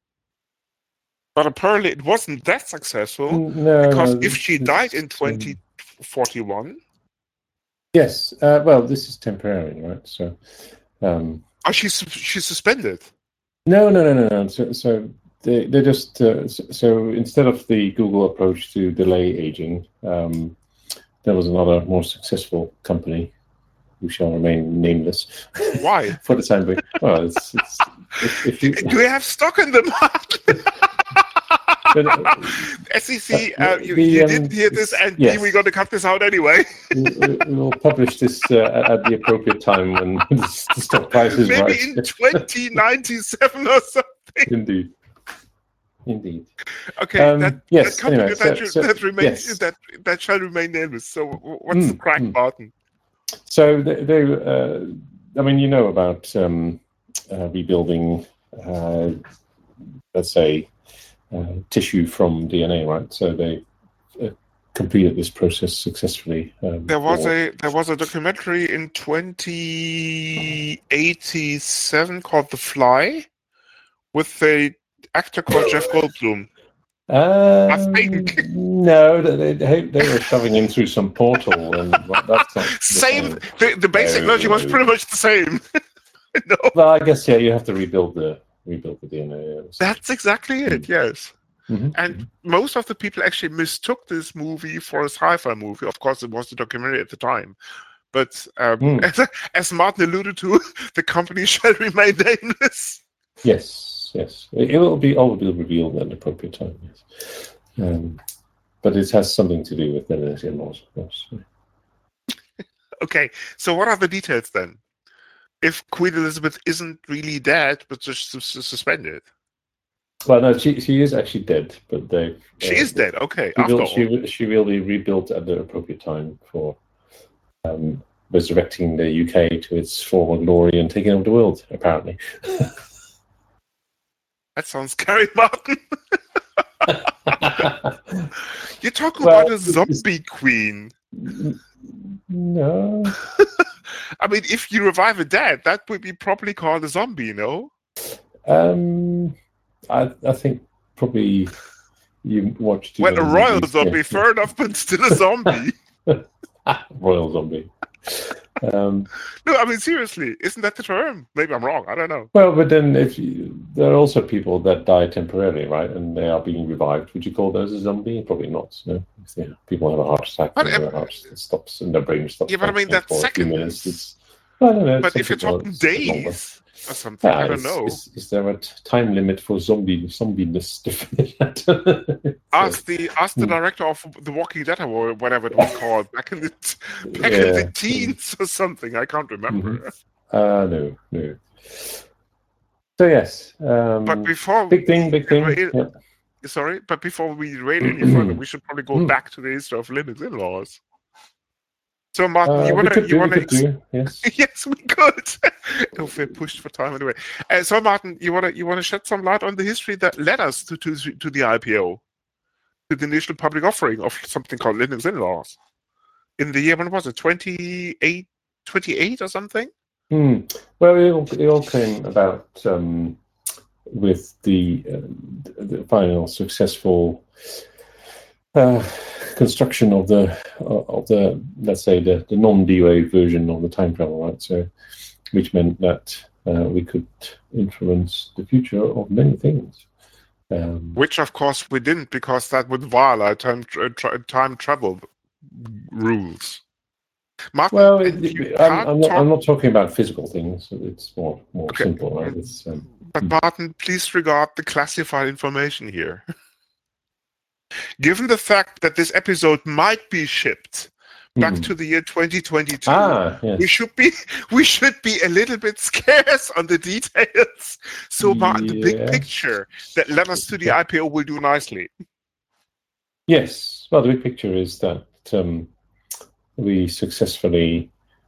But apparently it wasn't that successful, no, because no, if she died in twenty forty-one... Yes, uh, well, this is temporary, right? So, um, oh, she's, she's suspended. No, no, no, no, no. So, so they they just uh, so, so instead of the Google approach to delay aging, um, there was another more successful company who shall remain nameless. Why? For the time being. Well, it's, it's if, if you do we have stock in the market? but, uh, S E C, uh, you, the, you um, didn't hear this, and yes. we're going to cut this out anyway. we, we'll publish this uh, at the appropriate time when the stock price is Maybe right. in twenty ninety-seven or something. Indeed. Indeed. Okay, um, that, yes, that company anyway, that, so, should, so, that remains yes. that that shall remain nameless. So, what's mm, the crack, mm. Martin? So they, they uh, I mean, you know about um, uh, rebuilding, uh, let's say, uh, tissue from D N A, right? So they uh, completed this process successfully. Um, There was or, a there was a documentary in twenty eighty-seven called The Fly, with a actor called Jeff Goldblum. Um, I think. No, they, they they were shoving him through some portal, and well, that's not the Same. same. The, the basic No, logic was pretty much the same. No, Well, I guess yeah, you have to rebuild the rebuild the D N A. that's exactly it. Yes. Mm-hmm. And most of the people actually mistook this movie for a sci-fi movie. Of course, it was a documentary at the time. But um, Mm. as, as Martin alluded to, the company shall remain nameless. Yes, yes, it, it will be all be revealed at an appropriate time. Yes, um, but it has something to do with the in-laws, of course. Okay, so what are the details then? If Queen Elizabeth isn't really dead, but just sus- suspended. Well, no, she she is actually dead, but they She uh, is dead, okay. She After will, all. she, will- she will be rebuilt at the appropriate time for um, resurrecting the U K to its former glory and taking over the world, apparently. That sounds scary, Martin. You're talking Well, about a zombie queen. No. I mean, if you revive a dead, that would be properly called a zombie, no? Um, I I think probably you watched Well, a royal zombie, yeah. fair enough, but still a zombie. Royal zombie. Um, No, I mean, seriously, isn't that the term? Maybe I'm wrong. I don't know. well, but then if you, there are also people that die temporarily, right? And they are being revived. Would you call those a zombie? Probably not. No, if they, people have a heart attack But, and um, their heart stops and their brain stops. Yeah, but I mean, functioning that's for a few minutes. seconds. It's, I don't know. But some if you're people are- talking it's a bit longer. days or something, Yeah, I don't is, know. Is, is there a t- time limit for zombie zombiness to finish that? Ask the ask the Hmm. director of The Walking Dead or whatever it was called back in the t- back in the Yeah. teens or something. I can't remember. Uh, no, no. So yes, um, But before big thing, big thing. Rail- Yeah. sorry, but before we rail any further, we should probably go Hmm. back to the history of Linux in-laws. So Martin, Uh, you we wanna could you do, we wanna could ex- do, yes. yes, we could. If we're pushed for time anyway. Uh, so, Martin, you wanna you wanna shed some light on the history that led us to to, to the I P O, to the initial public offering of something called Linux in-laws, in the year, when was it, twenty-eight, twenty-eight or something? Hmm. Well, it all, it all came about um, with the, uh, the final successful uh, construction of the of the let's say the, the non-D O A version of the time travel, right? So, which meant that uh, we could influence the future of many things. Um, Which, of course, we didn't, because that would violate time tra- tra- time travel rules. Martin, well, and it, you it, I'm, can't I'm, not, talk- I'm not talking about physical things. It's more more Okay. simple, right? It's, um, But Martin, please regard the classified information here. Given the fact that this episode might be shipped back hmm. to the year twenty twenty-two, ah yes. we should be we should be a little bit scarce on the details. So, Martin, the big Yes. picture that led us to the I P O will do nicely. Yes. Well, the big picture is that um, we successfully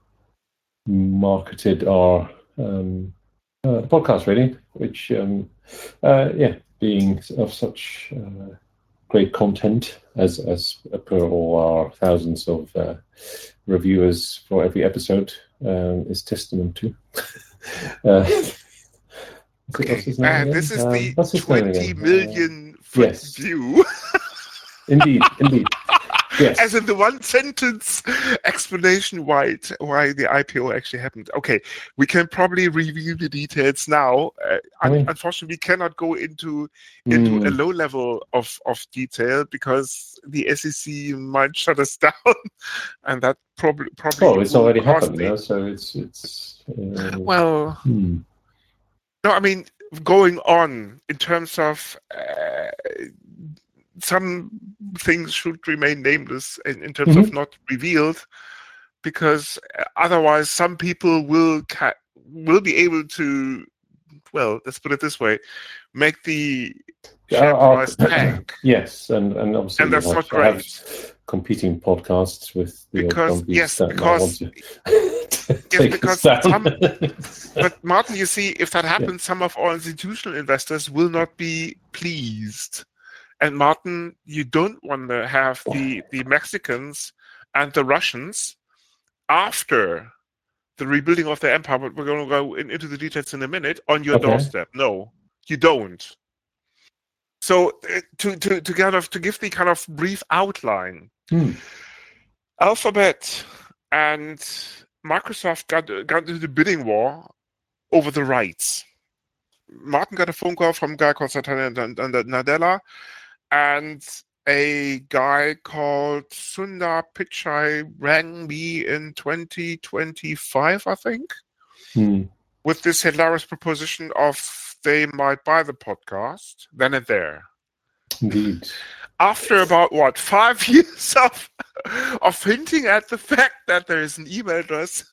marketed our um, uh, podcast, really, which, um, uh, yeah, being of such uh, great content as as per all our thousands of uh, reviewers for every episode um, is testament to. uh, Okay, what's his name uh, again? this is Um, the what's his name twenty again? million foot yes. view. Indeed, indeed. Yes. As in the one sentence explanation why it, why the I P O actually happened. Okay, we can probably review the details now. Uh, I un- mean- unfortunately, we cannot go into into Mm. a low level of, of detail because the S E C might shut us down, and that probably probably. Oh, it's will already cost happened, the- yeah? So it's it's. Uh, Well, hmm. no, I mean, going on in terms of uh, some things should remain nameless in, in terms of not revealed, because uh, otherwise some people will ca- will be able to, well, let's put it this way, make the share Our- our- price tank. Yes, and and obviously And we that's have, not great. have competing podcasts with the Because- old zombies yes, that might because- want to take because us down. some- But Martin, you see, if that happens, some of our institutional investors will not be pleased. And Martin, you don't want to have the, the Mexicans and the Russians after the rebuilding of their empire, but we're going to go in, into the details in a minute, on your Okay. doorstep. No, you don't. So uh, to, to, to kind of to give the kind of brief outline, Hmm. Alphabet and Microsoft got got into the bidding war over the rights. Martin got a phone call from a guy called Satya Nadella and a guy called Sundar Pichai rang me in twenty twenty-five, I think, Hmm. with this hilarious proposition of they might buy the podcast then and there. Indeed. After about what five years of of hinting at the fact that there is an email address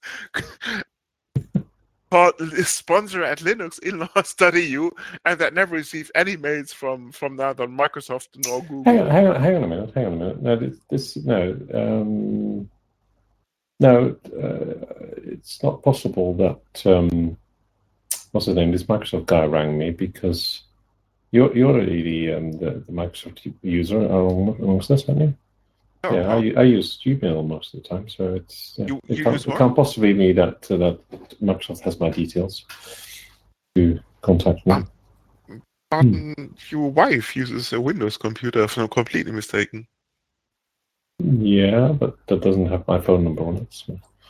called sponsor at linux inlaws dot e u and that never received any mails from from neither Microsoft nor Google. Hang on, hang on, hang on a minute, hang on a minute. No, this, this no, um, no, uh, it's not possible that um, what's his name? This Microsoft guy rang me because you're you're already the um, the, the Microsoft user among- amongst us, aren't you? No, yeah, no. I, I use Gmail most of the time, so it's yeah, You- it, you can't, use it what? can't possibly be that uh, that Microsoft has my details to contact me. Um, Martin, your wife uses a Windows computer, if I'm not completely mistaken. Yeah, but that doesn't have my phone number on it. So.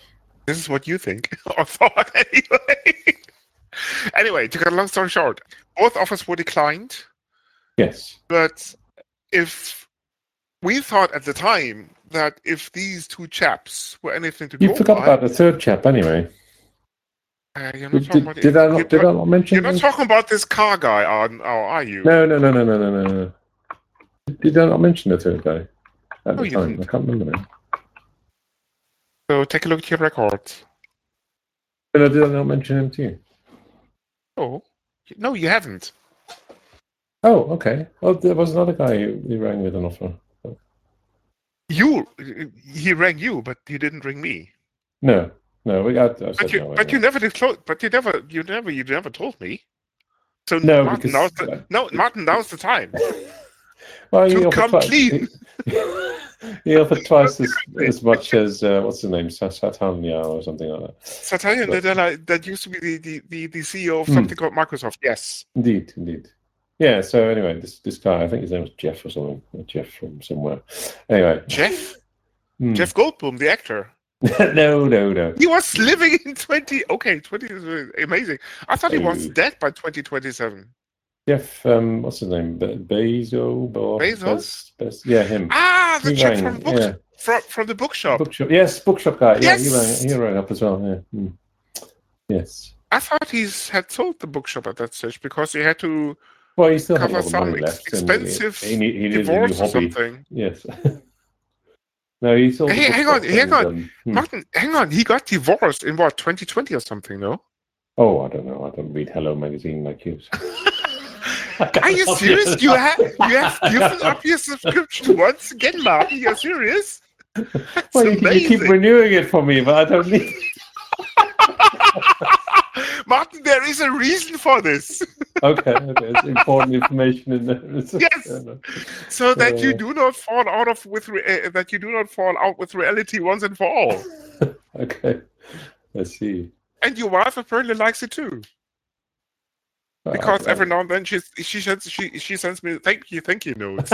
This is what you think, or thought anyway. Anyway, to cut a long story short, both offers were declined. Yes. But if we thought at the time that if these two chaps were anything to You go forgot by, about the third chap anyway. uh, you're not Did, talking did, about did I not, you're did I not- not mention You're not him? talking about this car guy, are, or are you? No, no, no, no, no, no, no, no. Did I not mention the third guy at No, the you time? didn't. I can't remember now. So take a look at your record. No, did I not mention him to you? Oh, no, you haven't. Oh, okay. Well, there was another guy who, who rang with an offer. You, he rang you, but he didn't ring me. No, no, we got. I said But you, no, but you never disclosed. But you never, you never, you never told me. So No, Martin, because- now's the, no, Martin, now's the time. well, he to offered come twice. clean. He, he offered twice as, as much as uh, what's his name, Satanya or something like that. Satya But- Nadella, that used to be the, the, the, the C E O of Hmm. something called Microsoft. Yes. Indeed, indeed. Yeah. So anyway, this this guy, I think his name was Jeff or something. Or Jeff from somewhere. Anyway, Jeff? hmm. Jeff Goldblum, the actor. no, no, no. He was living in twenty. Okay, twenty is amazing. I thought he was Oh. dead by twenty twenty-seven. Jeff, um, what's his name? Be- Bezo? Bo- Bezos? Bez- Bez- yeah, him. Ah, the He chap rang, from, book, yeah. from, from the bookshop. Bookshop. Yes, bookshop guy. Yeah, Yes! he rang. He rang up as well. Yeah. Hmm. Yes. I thought he had sold the bookshop at that stage because he had to Well, he still had a cover lot of money some left. ex- and he- expensive he, need- he needed a new divorce or hobby. something. Yes. no, he sold. the Hey, hang bookshop on, hang and, on. um, hmm. Martin, hang on. He got divorced in what, twenty twenty or something, no? Oh, I don't know. I don't read Hello magazine like you. so. Are you serious? You have you have given up your subscription once again, Martin? You're serious? That's Well, you, you keep amazing. renewing it for me, but I don't need. Martin, there is a reason for this, Okay, okay, it's important information in there. Yes. Yeah, no. so that you Uh. do not fall out of with re- uh, that you do not fall out with reality once and for all. Okay, I see. And your wife apparently likes it too, Well, because I- every now and then she she sends she she sends me thank you thank you notes.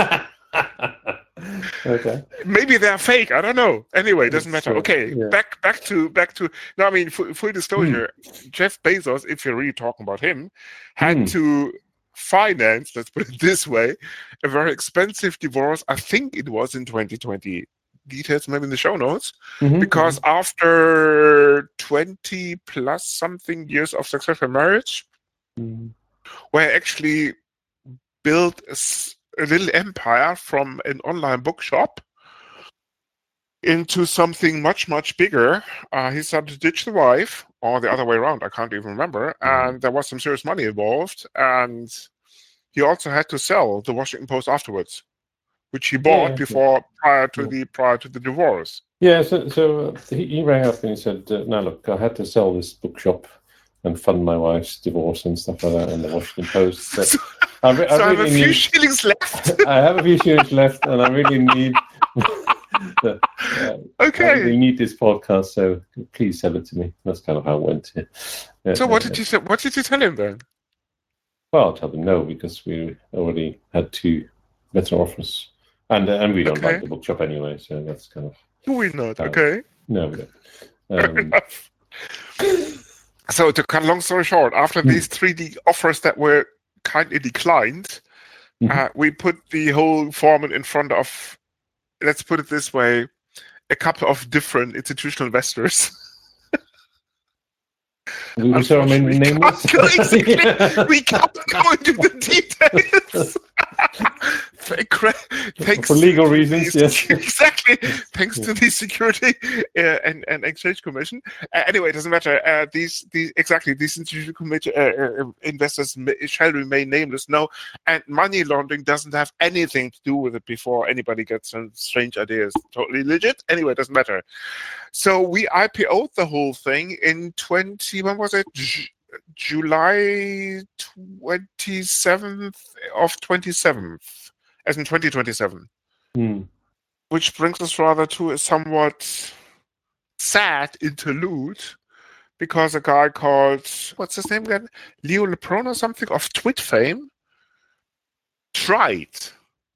okay. Maybe they're fake. I don't know. Anyway, it doesn't It's, matter. uh, Okay, yeah. back back to back to. No, I mean, full, full disclosure. Hmm. Jeff Bezos, if you're really talking about him, had Hmm. to finance. Let's put it this way: a very expensive divorce. I think it was in twenty twenty. Details maybe in the show notes. Mhm, Because after twenty plus something years of successful marriage, mhm. where I actually built a, s- a little empire from an online bookshop into something much, much bigger. Uh, he started to ditch the wife, or the other way around, I can't even remember. Mhm. And there was some serious money involved. And he also had to sell the Washington Post afterwards, which he bought yeah, before prior to Yeah. the prior to the divorce. Yeah, so so uh, he, he rang up and he said, uh, "No, look, I had to sell this bookshop and fund my wife's divorce and stuff like that in the Washington Post. So So, I, re- so I I have a really few need, shillings left. I have a few shares left, and I really need, the, uh, I Okay. really need this podcast. So please sell it to me." That's kind of how it went. Yeah. Yeah, So what yeah, did you say? What did you tell him then? Well, I'll tell them no because we already had two better offers, and uh, and we don't Okay. like the bookshop anyway. So that's kind of Do we not? Oh. Okay. no, we don't. Fair Um, enough. So to cut a long story short, after Hmm. these three D offers that were kindly declined, Mhm. uh, we put the whole foreman in front of, let's put it this way, a couple of different institutional investors. we we shall remain Unfortunately, nameless. can't go exactly- Yeah. We can't go into the details. Thanks For legal to the reasons, yes. Exactly. Thanks to the Security uh, and, and Exchange Commission. Uh, anyway, it doesn't matter. Uh, these, these exactly these institutional committee uh, uh, investors ma- shall remain nameless. No, and money laundering doesn't have anything to do with it. Before anybody gets some strange ideas, totally legit. Anyway, it doesn't matter. So we I P O'd the whole thing in twenty. When was it? Ju- July twenty-seventh of twenty-seventh, as in twenty twenty-seven. Hmm. Which brings us rather to a somewhat sad interlude, because a guy called, what's his name again? Leo Lepron or something of Twit fame tried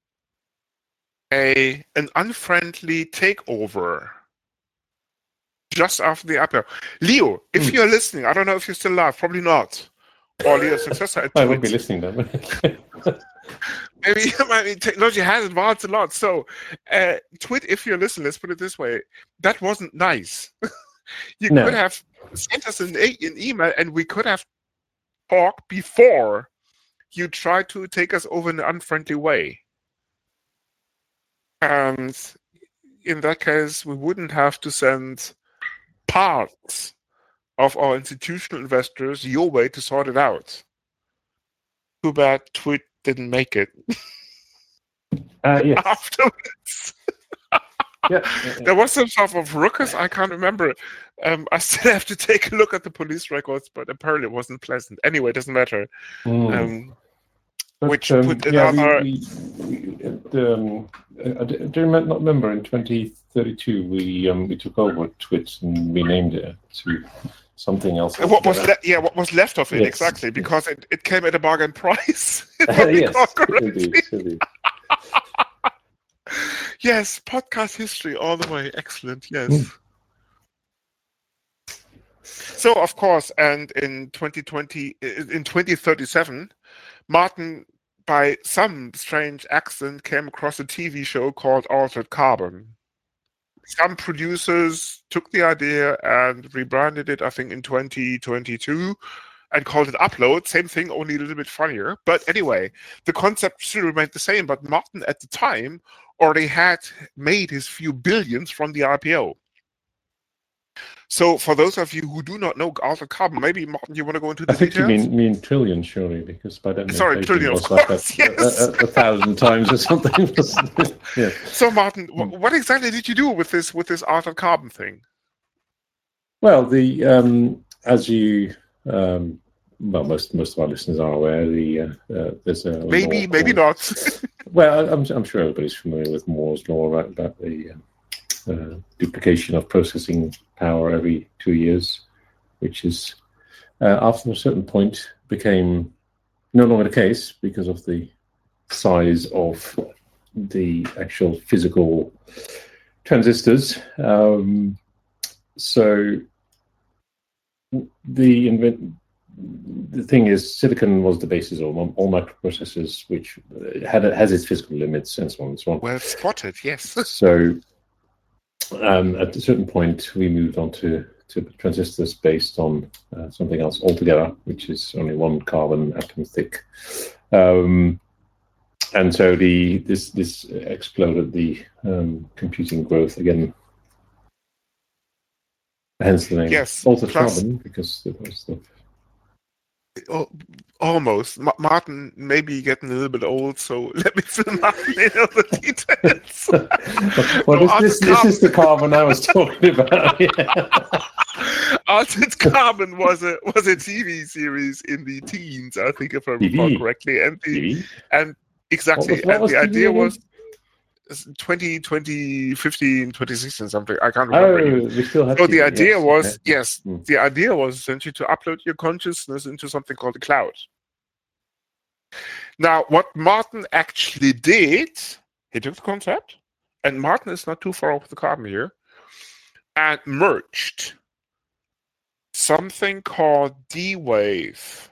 a an unfriendly takeover just after the I P O. Leo, if Hmm. you're listening, I don't know if you're still alive, probably not. Or Leo's successor at I won't be Twit. listening then. Maybe, I mean, technology has advanced a lot. So, uh, Twit, if you're listening, let's put it this way: that wasn't nice. You No. could have sent us an, e- an email, and we could have talked before you tried to take us over in an unfriendly way. And in that case, we wouldn't have to send parts of our institutional investors your way to sort it out. Too bad Twit didn't make it Uh, yes. afterwards. Yeah, yeah, yeah. There was some sort of ruckus, I can't remember. Um, I still have to take a look at the police records, but apparently it wasn't pleasant. Anyway, it doesn't matter. Mm. Um, But, which um, put yeah, another- we, we, we, um, I do do remember, not remember in twenty thirty-two we um, we took over Twit and renamed it to something else. What was altogether. le- yeah, what was left of it, Yes. exactly, because it, it came at a bargain price. if I Uh, recall yes, correctly. indeed, indeed. Yes, podcast history all the way. Excellent, yes. Mm. So, of course, and in twenty twenty, in twenty thirty-seven, Martin, by some strange accident, came across a T V show called Altered Carbon. Some producers took the idea and rebranded it, I think, in twenty twenty-two and called it Upload. Same thing, only a little bit funnier. But anyway, the concept still remained the same. But Martin, at the time, already had made his few billions from the I P O. So for those of you who do not know Altered Carbon, maybe, Martin, you want to go into the I think you details? mean mean trillion, surely, because by then Sorry, inflation trillion, was of like a, course, a, yes. a, a thousand times or something. wasn't it? Yeah. So, Martin, wh- what exactly did you do with this with this Altered Carbon thing? Well, the um, as you um, well, most most of our listeners are aware, the uh, uh, there's a Maybe, law maybe called- not. Well, I'm I'm sure everybody's familiar with Moore's law, right, about the uh, uh, duplication of processing power every two years, which is uh, after a certain point became no longer the case because of the size of the actual physical transistors. Um, so the invent the thing is, silicon was the basis of all, all microprocessors, which had has its physical limits and so on and so on. Well spotted, yes. So um, at a certain point, we moved on to, to transistors based on uh, something else altogether, which is only one carbon atom thick. Um, and so the this this exploded the um, computing growth again. Hence the name Yes, altered plus- carbon, because it was the Oh, almost. Ma- Martin may be getting a little bit old, so let me fill Martin in on the details. well, No, this, this, altered this is the carbon I was talking about. Altered Carbon was a was a T V series in the teens, I think, if I T V? recall correctly. And the, Maybe. and exactly, What was- what and was the T V idea again? was twenty, twenty fifteen, twenty sixteen, something. I can't remember. Oh, anymore. we still have. So T the V, idea yes, was, okay. yes, Mm. the idea was essentially to upload your consciousness into something called the cloud. Now, what Martin actually did, he took the concept, and Martin is not too far off the carbon here, and merged something called D-Wave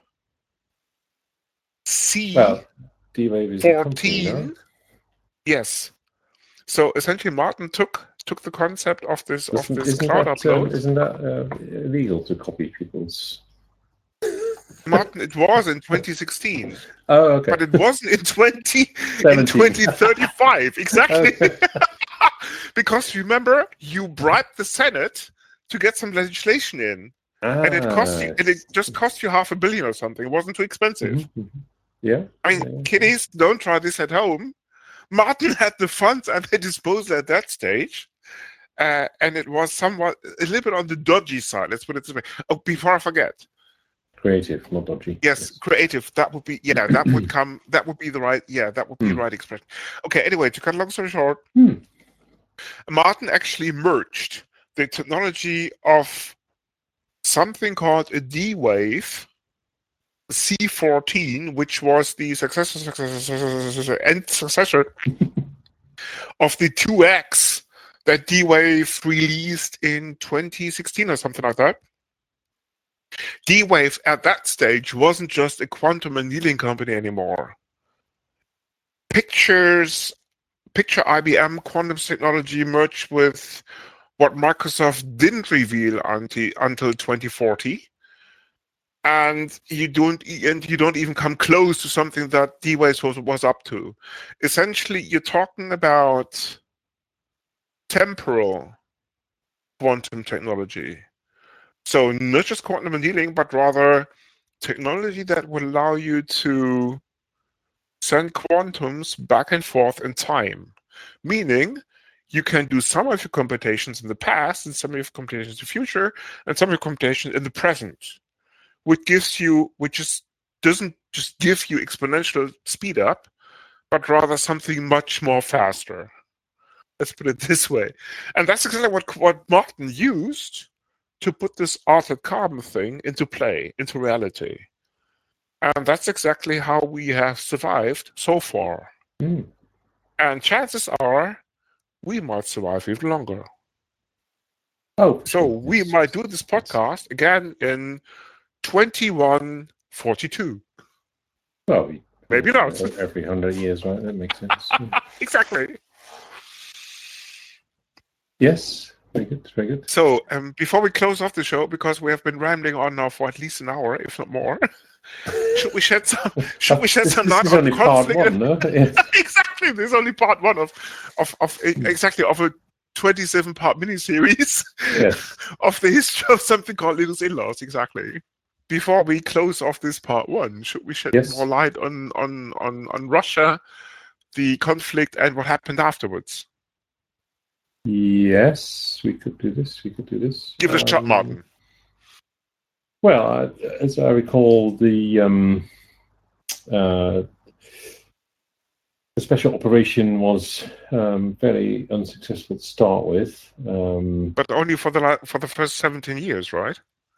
C Well, D-Wave is a company, fourteen. no? Yes. So essentially, Martin took took the concept of this of Isn't, this isn't cloud that, upload. um, isn't that uh, illegal to copy people's? Martin, it was in twenty sixteen, Oh, okay. but it wasn't in twenty in seventeen. twenty thirty-five. Exactly. Okay. Because remember, you bribed the Senate to get some legislation in, and it cost you, and it just cost you half a billion or something. It wasn't too expensive. Mhm, mhm. Yeah. I mean, yeah. kiddies, don't try this at home. Martin had the funds at their disposal at that stage, uh, and it was somewhat a little bit on the dodgy side. Let's put it this way. Oh, before I forget, Creative, not dodgy. yes, creative. That would be yeah. That would come. That would be the right. Yeah, that would be the Hmm. right expression. Okay. Anyway, to cut a long story short, Hmm. Martin actually merged the technology of something called a D-Wave C fourteen, which was the successor, successor, successor and successor of the two X that D-Wave released in twenty sixteen or something like that. D-Wave at that stage wasn't just a quantum annealing company anymore. Pictures, picture I B M quantum technology merged with what Microsoft didn't reveal until until twenty forty, and you don't and you don't even come close to something that D-Wave was was up to. Essentially, you're talking about temporal quantum technology. So not just quantum annealing, but rather technology that will allow you to send quantums back and forth in time. Meaning, you can do some of your computations in the past and some of your computations in the future and some of your computations in the present, which gives you, which just doesn't just give you exponential speed up, but rather something much more faster. Let's put it this way. And that's exactly what, what Martin used to put this altered carbon thing into play, into reality. And that's exactly how we have survived so far. Mm. And chances are we might survive even longer. Oh, so sure. we Yes. might do this podcast again in twenty-one forty-two. Well, we, Maybe not. Every hundred years, right? That makes sense. Exactly. Yes. Very good, very good. So, um, before we close off the show, because we have been rambling on now for at least an hour, if not more, should we shed some? Should we shed this, some this light is on only the part conflict? one, no? Yeah. Exactly. This is only part one of, of, of exactly of a twenty-seven part miniseries Yes. of the history of something called Linux in-laws. Exactly. Before we close off this part one, should we shed Yes. more light on on on on Russia, the conflict, and what happened afterwards? Yes, we could do this. We could do this. Give it a shot, Um, Martin. Well, uh, as I recall, the um, uh, the special operation was um, very unsuccessful to start with. Um, But only for the la- for the first seventeen years, right?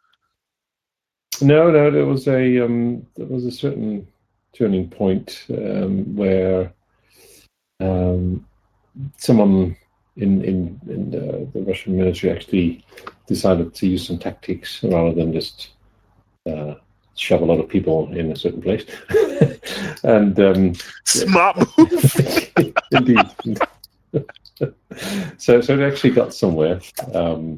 no, no, there was a um, there was a certain turning point um, where um, someone in in, in the, the Russian military actually decided to use some tactics rather than just uh, shove a lot of people in a certain place. and um, Smart move. indeed. so so they actually got somewhere. Um,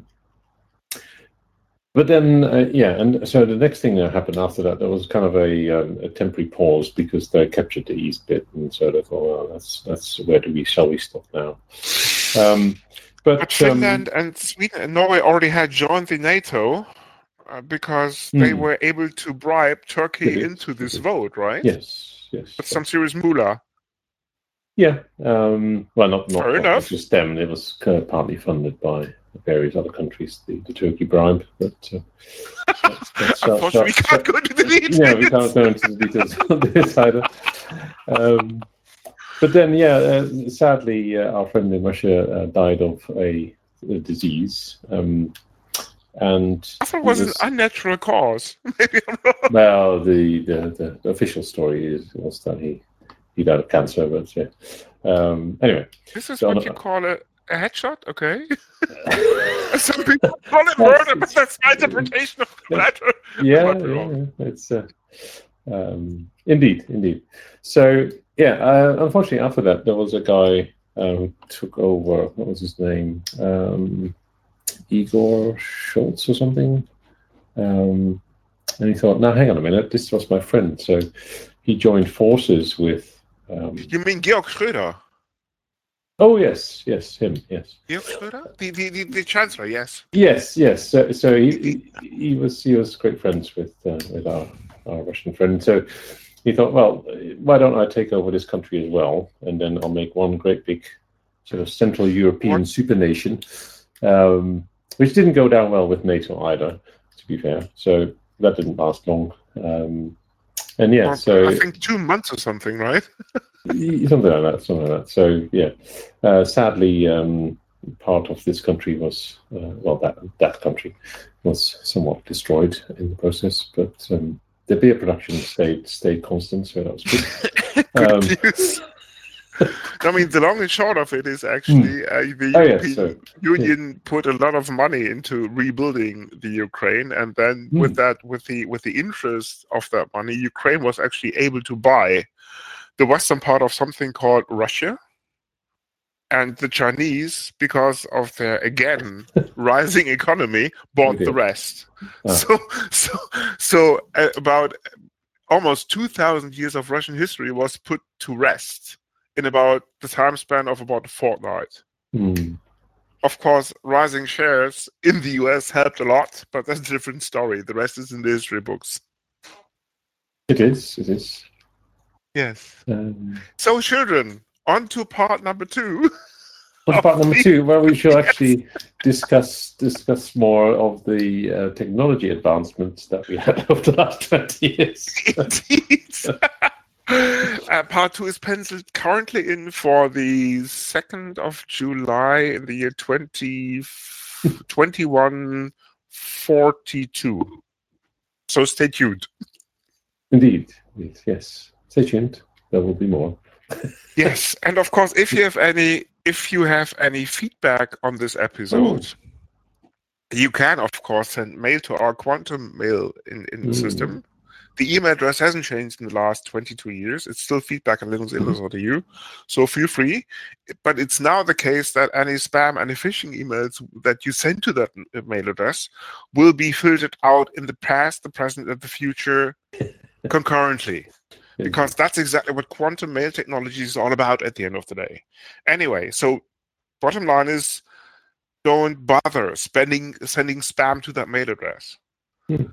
but then, uh, yeah, and so the next thing that happened after that, there was kind of a, um, a temporary pause because they captured the east bit, and so they thought, well, that's that's where do we shall we stop now? Um, but But um, Finland and Sweden and Norway already had joined the NATO uh, because they Hmm. were able to bribe Turkey They did, into they this did. vote, right? yes, yes, With some serious moolah. yeah. Um, well, not not, Fair not enough. just them. It was kind of partly funded by various other countries. The, the Turkey bribe, but uh, that's, that's, uh, Unfortunately, we that's- can't go into the details. yeah, we can't go into the details on this either. Um, but then, yeah, uh, sadly, uh, our friend in Russia uh, died of a, a disease, um, and I thought it he was an unnatural cause. Maybe I'm wrong. well, the, the, the, the official story is was that he he died of cancer, but yeah. Um, anyway, This is So what no- you call a, a headshot, okay? Some people call it murder, but that's my interpretation of the matter. yeah, might be yeah, wrong. yeah, it's uh, um, indeed, indeed. So yeah, uh, unfortunately, after that, there was a guy uh, who took over. What was his name? Um, Igor Schultz or something. Um, and he thought, "Now, hang on a minute. This was my friend." So he joined forces with. Um, You mean Georg Schröder? oh yes, yes, him, yes. Georg Schröder? The, the, the, the chancellor, yes. Yes, yes. So, so he, he he was he was great friends with uh, with our, our Russian friend. So he thought, well, why don't I take over this country as well, and then I'll make one great big sort of Central European What? super nation, um, which didn't go down well with NATO either, to be fair. So that didn't last long. Um, and yeah, Well, so I think two months or something, right? something like that, something like that. So yeah, uh, sadly. Um, part of this country was, uh, well, that that country was somewhat destroyed in the process, but um, the beer production stayed stayed constant, so that was good. Good Um, news. I mean, the long and short of it is actually uh, the Oh, yeah, European so- Union put a lot of money into rebuilding the Ukraine, and then Hmm. with that, with the with the interest of that money, Ukraine was actually able to buy the western part of something called Russia, and the Chinese, because of their again rising economy, bought the did. rest. Ah. So, so, so uh, about almost two thousand years of Russian history was put to rest in about the time span of about a fortnight. Hmm. Of course, rising shares in the U S helped a lot, but that's a different story. The rest is in the history books. It is. It is. Yes. Um, So, children, on to part number two. what about number two, where we shall Yes. actually discuss discuss more of the uh, technology advancements that we had over the last twenty years? Indeed. Uh, part two is penciled currently in for the second of July in the year twenty, twenty-one forty-two. So stay tuned. Indeed. Indeed. Yes. Stay tuned. There will be more. Yes, and of course, if you have any, if you have any feedback on this episode, you can of course send mail to our quantum mail in, in the Mm. system. The email address hasn't changed in the last twenty-two years. It's still feedback at linux illus dot e u. So feel free. But it's now the case that any spam, any phishing emails that you send to that mail address will be filtered out in the past, the present, and the future concurrently. Because that's exactly what quantum mail technology is all about at the end of the day. Anyway, so bottom line is don't bother spending, sending spam to that mail address. Hmm.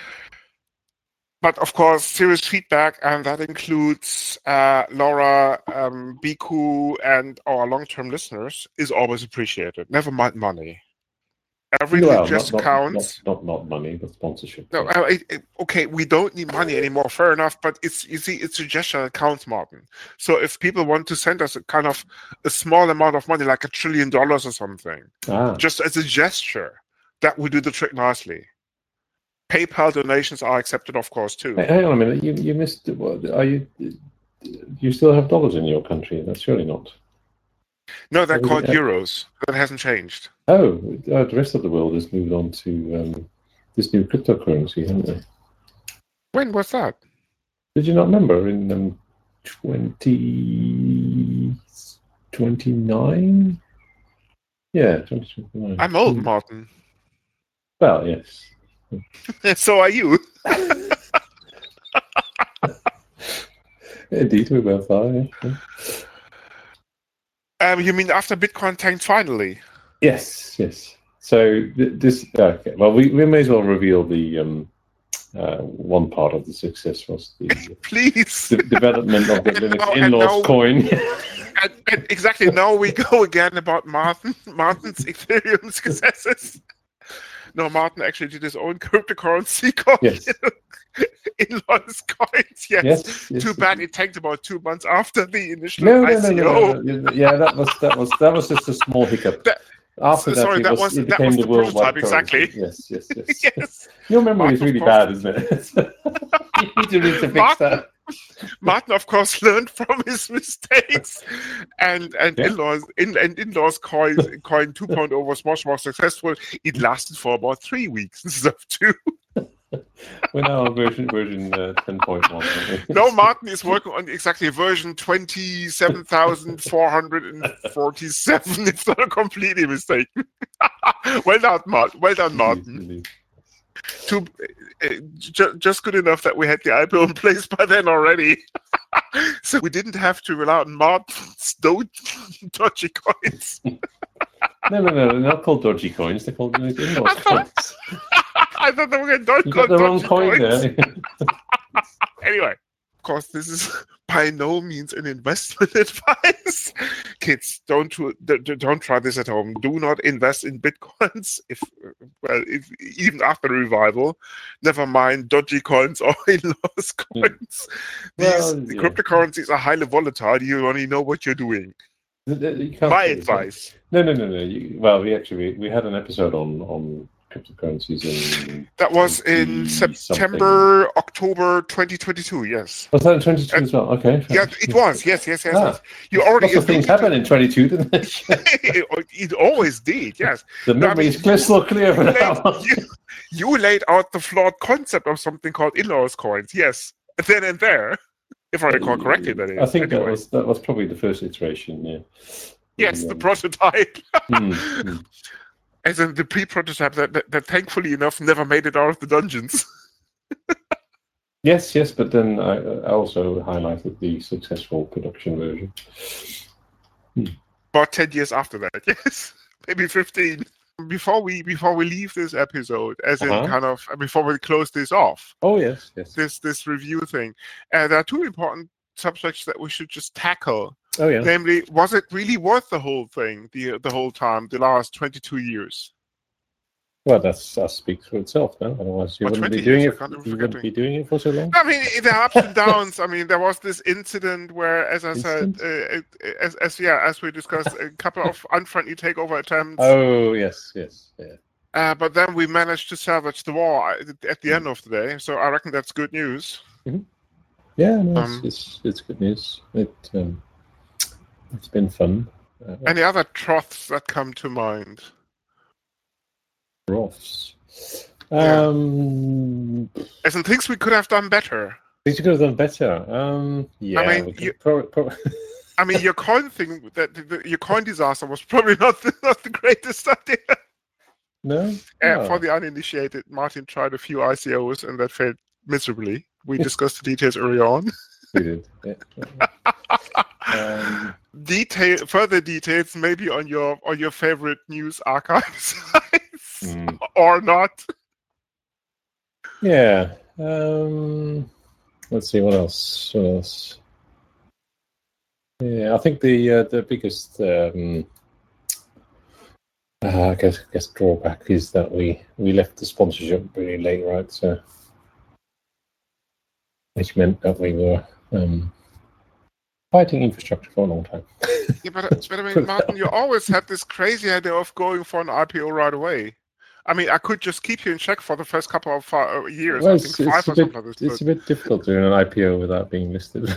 But of course, serious feedback, and that includes uh, Laura, um, Biku, and our long-term listeners, is always appreciated. Never mind money. Everything Well, just not, not, counts. Not, not not money, but sponsorship. No, yeah. uh, it, it- okay, we don't need money anymore. Fair enough, but it's you see, it's a gesture that counts, Martin. So if people want to send us a kind of a small amount of money, like a trillion dollars or something, Ah, just as a gesture, that would do the trick nicely. PayPal donations are accepted, of course, too. Hey, hang on a minute. You you missed. What, are you? You still have dollars in your country? That's surely not. No, they're Oh, called yeah. euros. That hasn't changed. Oh, uh, the rest of the world has moved on to um, this new cryptocurrency, haven't they? When was that? Did you not remember in um, twenty twenty-nine? Yeah, twenty twenty-nine. I'm old, Hmm. Martin. Well, yes. So are you. Indeed, we both are. Yeah. Yeah. Um, you mean after Bitcoin tanked finally? Yes, yes. So th- this. Okay. Well, we, we may as well reveal the um, uh, one part of the success was the, Please. the development of the And Linux now- and in-laws now- coin. And, and exactly, now we go again about Martin, Martin's Ethereum successes. No, Martin actually did his own cryptocurrency called Yes. in-laws coins. Yes. Yes, yes. Too bad it tanked about two months after the initial No, no, I no, C O. no, no, no. Yeah, that was that was that was just a small hiccup. That- After that, sorry, it that was, was- it that became was the the worldwide prototype, currency. exactly. Yes, yes, yes. Yes. Your memory is Martin, really of course- bad, isn't it? You need to, need to fix Martin- that. Martin, of course, learned from his mistakes, and and Yeah. in-laws in and in-laws coin coin two point oh was much more successful. It lasted for about three weeks instead of two. We're now on version version uh, ten point one. No, Martin is working on exactly version twenty-seven thousand four hundred forty-seven. If not completely mistaken. Well done, Martin. Well done, Martin. Too, uh, ju- just good enough that we had the I P O in place by then already. So we didn't have to rely on Martin's do- dodgy coins. No, no, no, they're not called dodgy coins. They're called in-laws I thought- coins. I thought they were going to You got the wrong coin there. Anyway, of course, this is by no means an investment advice. Kids, don't tr- d- d- don't try this at home. Do not invest in bitcoins. If well, if even after the revival, never mind dodgy coins or in-laws coins. Well, These yeah. cryptocurrencies are highly volatile. You only know what you're doing. You can't My say that. advice. No, no, no, no. You, well, we actually we, we had an episode on on cryptocurrencies in That was in twenty September, October twenty twenty-two. Yes. Was that in twenty-two as well? Okay. Yeah, it was. Yes, yes, yes. Ah, yes. You already Lots of things alluded to- happened in twenty-two, didn't they? it, it always did. Yes. The No, I memory mean, is crystal clear for you that one. laid, you, you laid out the flawed concept of something called in-laws coins. Yes, then and there, if I recall correctly, that is. I think that Anyway. was that was probably the first iteration. Yeah. Yes, the Um, prototype. mm, mm. As in the pre-prototype that, that, that thankfully enough never made it out of the dungeons. Yes, yes, but then I, I also highlighted the successful production version. About ten years after that, yes. Maybe fifteen. Before we before we leave this episode, as in Uh-huh. kind of before we close this off, Oh yes, yes. this this review thing, uh, there are two important subjects that we should just tackle. Oh yeah. Namely, was it really worth the whole thing, the the whole time, the last twenty-two years? Well, that's that speaks for itself, no? Otherwise, you Or wouldn't be twenty doing years, it. I can't even You forget wouldn't be doing it for so long. I mean, there are ups and downs. I mean, there was this incident where, as I Incident? said, uh, it- as, as yeah, as we discussed, a couple of unfriendly takeover attempts. Oh yes, yes, yeah. Uh, but then we managed to salvage the war at at the Mm. end of the day. So I reckon that's good news. Yeah, no, Um, it's, it's it's good news. It um, it's been fun. Uh, Any other troughs that come to mind? Roths. Yeah. Um, As in things we could have done better. things you could have done better. Um, yeah, mean, we could you- pro- pro- I mean, your coin thing, that the, the- your coin disaster was probably not the, not the greatest idea. no. Uh, Oh. For the uninitiated, Martin tried a few I C Os and that failed miserably. We discussed the details early on. We did. Yeah. um, Detail, further details, maybe on your on your favorite news archive sites mm, or not. yeah. Um, let's see what else. What else? Yeah, I think the uh, the biggest um, uh, I guess, guess drawback is that we we left the sponsorship really late, right? So, which meant that we were um, fighting infrastructure for a long time. Yeah, but, but I mean, Martin, you always had this crazy idea of going for an I P O right away. I mean, I could just keep you in check for the first couple of uh, years. Well, I it's, think five it's, a or bit, something like this. it's a bit difficult doing an I P O without being listed.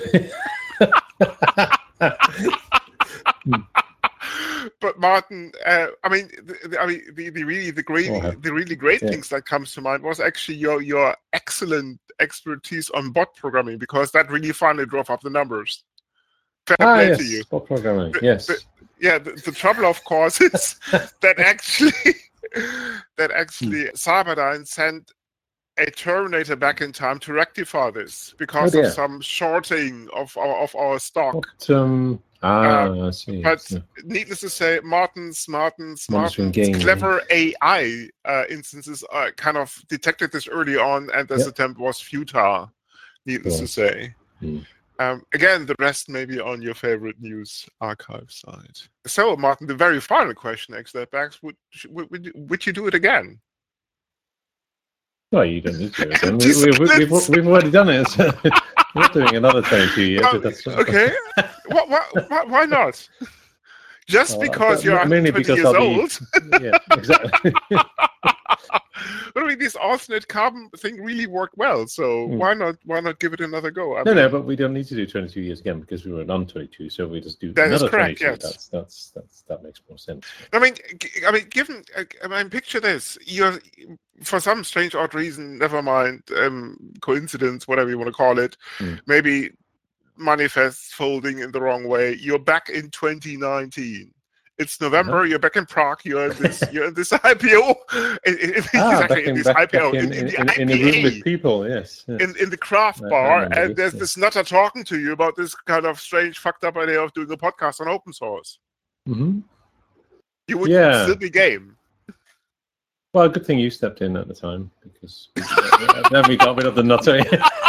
But Martin, uh, I mean, the, the- I mean, the, the really the great, Oh, the really great yeah. things that comes to mind was actually your your excellent expertise on bot programming, because that really finally drove up the numbers. Fair ah, play yes, to you. bot programming. The- Yes. the- Yeah, the, the trouble, of course, is that actually that actually Hmm. Cyberdyne sent a Terminator back in time to rectify this because Oh, of dear. some shorting of our of our stock. What, um, ah, I see. But So- needless to say, Martin's Martin's Monitoring Martin's game, clever A I uh, instances uh, kind of detected this early on, and this Yep. attempt was futile. Needless to Right. say. Hmm. Um, again, the rest may be on your favorite news archive site. So, Martin, the very final question, X-Dead Bags, would, would would would you do it again? Well, you don't need to. do it then. Empty We, we, we, we've, silence. we've already done it. So we're not doing another twenty-two years. Oh, but that's, okay. why, why, why, why not? Just Well, because but you're mainly twenty because years I'll be- old. yeah, exactly. But I mean, this alternate carbon thing really worked well, so Hmm. why not? Why not give it another go? I No, mean, no, but we don't need to do twenty-two years again because we were on twenty-two, so we just do That is another correct, twenty-two. yes. That's that's that's that makes more sense. I mean, g- I mean, given, uh, I mean, picture this: you're, for some strange, odd reason, never mind, um, coincidence, whatever you want to call it, Hmm. maybe manifests folding in the wrong way. You're back in twenty nineteen. It's November. Uh-huh. You're back in Prague. You're in this. You're in this I P O. In, in, Ah, exactly, back in in, this back, I P O. back in, in, in, in, the in a room I P A. with people, yes. yes. in, in the craft I- I bar, remember and this, there's yes. this nutter talking to you about this kind of strange, fucked up idea of doing a podcast on open source. hmm You would Yeah. still be game. Well, good thing you stepped in at the time because then we got rid of the nutter.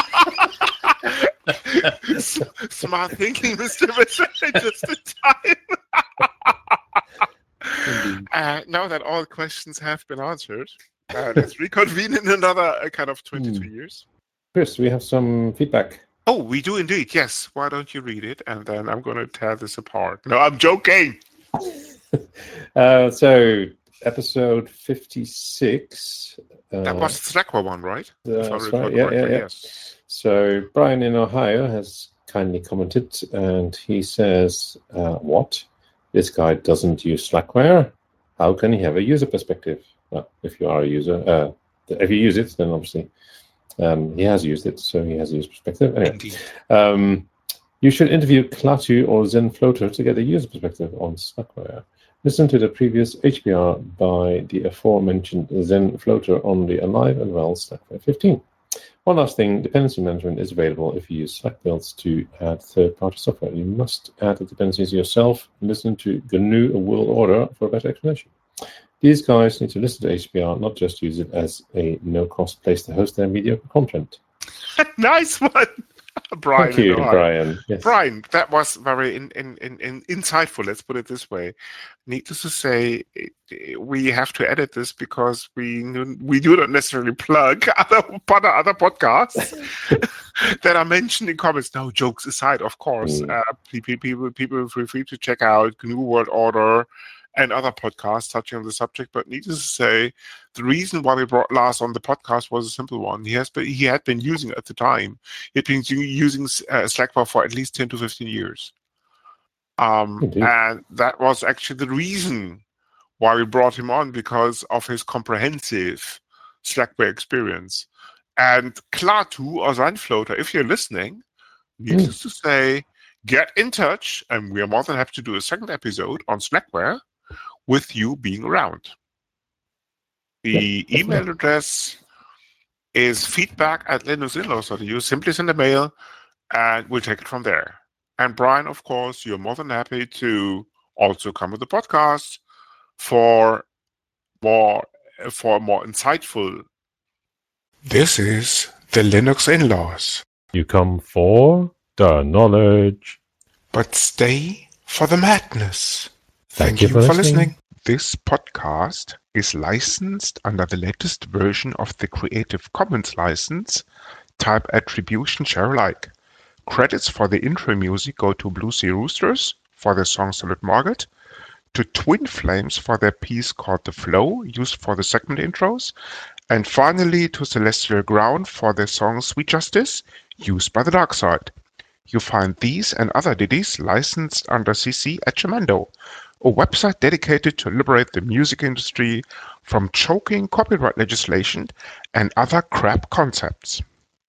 S- Smart thinking, Mister Mitchell, just in time. Indeed. Uh, now that all questions have been answered, uh, let's reconvene in another uh, kind of twenty-two Hmm. years. Chris, we have some feedback. Oh, we do indeed. Yes. Why don't you read it, and then I'm going to tear this apart. No, I'm joking. Uh, so episode fifty-six. Uh, That was the Slackware one, right? uh, If I that's recall right. Yeah, yeah, correctly, yeah. yes. So Brian in Ohio has kindly commented, and he says, uh, "What? This guy doesn't use Slackware? How can he have a user perspective?" Well, if you are a user, uh, if you use it, then obviously um, he has used it, so he has a user perspective. Anyway, Indeed. um, you should interview Klaatu or ZenFloater to get a user perspective on Slackware. Listen to the previous H P R by the aforementioned ZenFloater on the Alive and Well Slackware fifteen. One last thing, dependency management is available if you use Slack builds to add third-party software. You must add the dependencies yourself. Listen to G N U World Order for a better explanation. These guys need to listen to H P R, not just use it as a no-cost place to host their mediocre content. Nice one, Brian. Thank you, Ohio. Brian. Yes. Brian, that was very in, in, in, in insightful, let's put it this way. Needless to say, it, it, we have to edit this because we we do not necessarily plug other other, other podcasts that are mentioned in comments. No, jokes aside, of course. Mm. Uh, people, people, people feel free to check out G N U World Order and other podcasts touching on the subject. But needless to say, the reason why we brought Lars on the podcast was a simple one. He has been, he had been using at the time. He had been using uh, Slackware for at least ten to fifteen years. Um, and that was actually the reason why we brought him on, because of his comprehensive Slackware experience. And Klaatu or ZenFloater, if you're listening, needless mm. to say, get in touch, and we are more than happy to do a second episode on Slackware with you being around. The yeah, email address is feedback at linuxinlaws dot e u. Simply send a mail, and we'll take it from there. And Brian, of course, you're more than happy to also come with the podcast for more for more insightful. This is the Linux In-Laws. You come for the knowledge, but stay for the madness. Thank, Thank you, you for, for listening. listening. This podcast is licensed under the latest version of the Creative Commons license, type Attribution Share Alike. Credits for the intro music go to Blue Sea Roosters for their song Solid Market, to Twin Flames for their piece called The Flow, used for the segment intros, and finally to Celestial Ground for their song Sweet Justice, used by the Dark Side. You find these and other ditties licensed under C C at Jamendo, a website dedicated to liberate the music industry from choking copyright legislation and other crap concepts.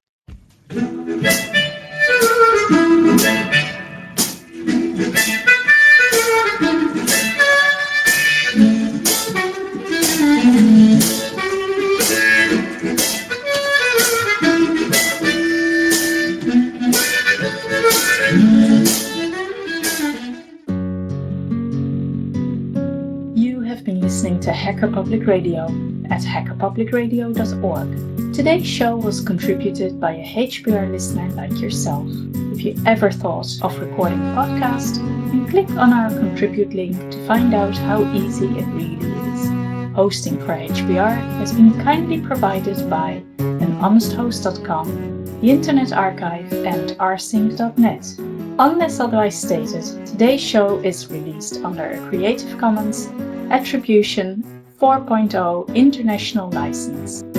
You have been listening to Hacker Public Radio at hacker public radio dot org. Today's show was contributed by a H P R listener like yourself. If you ever thought of recording a podcast, then click on our contribute link to find out how easy it really is. Hosting for H P R has been kindly provided by an honest host dot com, the Internet Archive, and r sync dot net. Unless otherwise stated, today's show is released under a Creative Commons Attribution four point oh International License.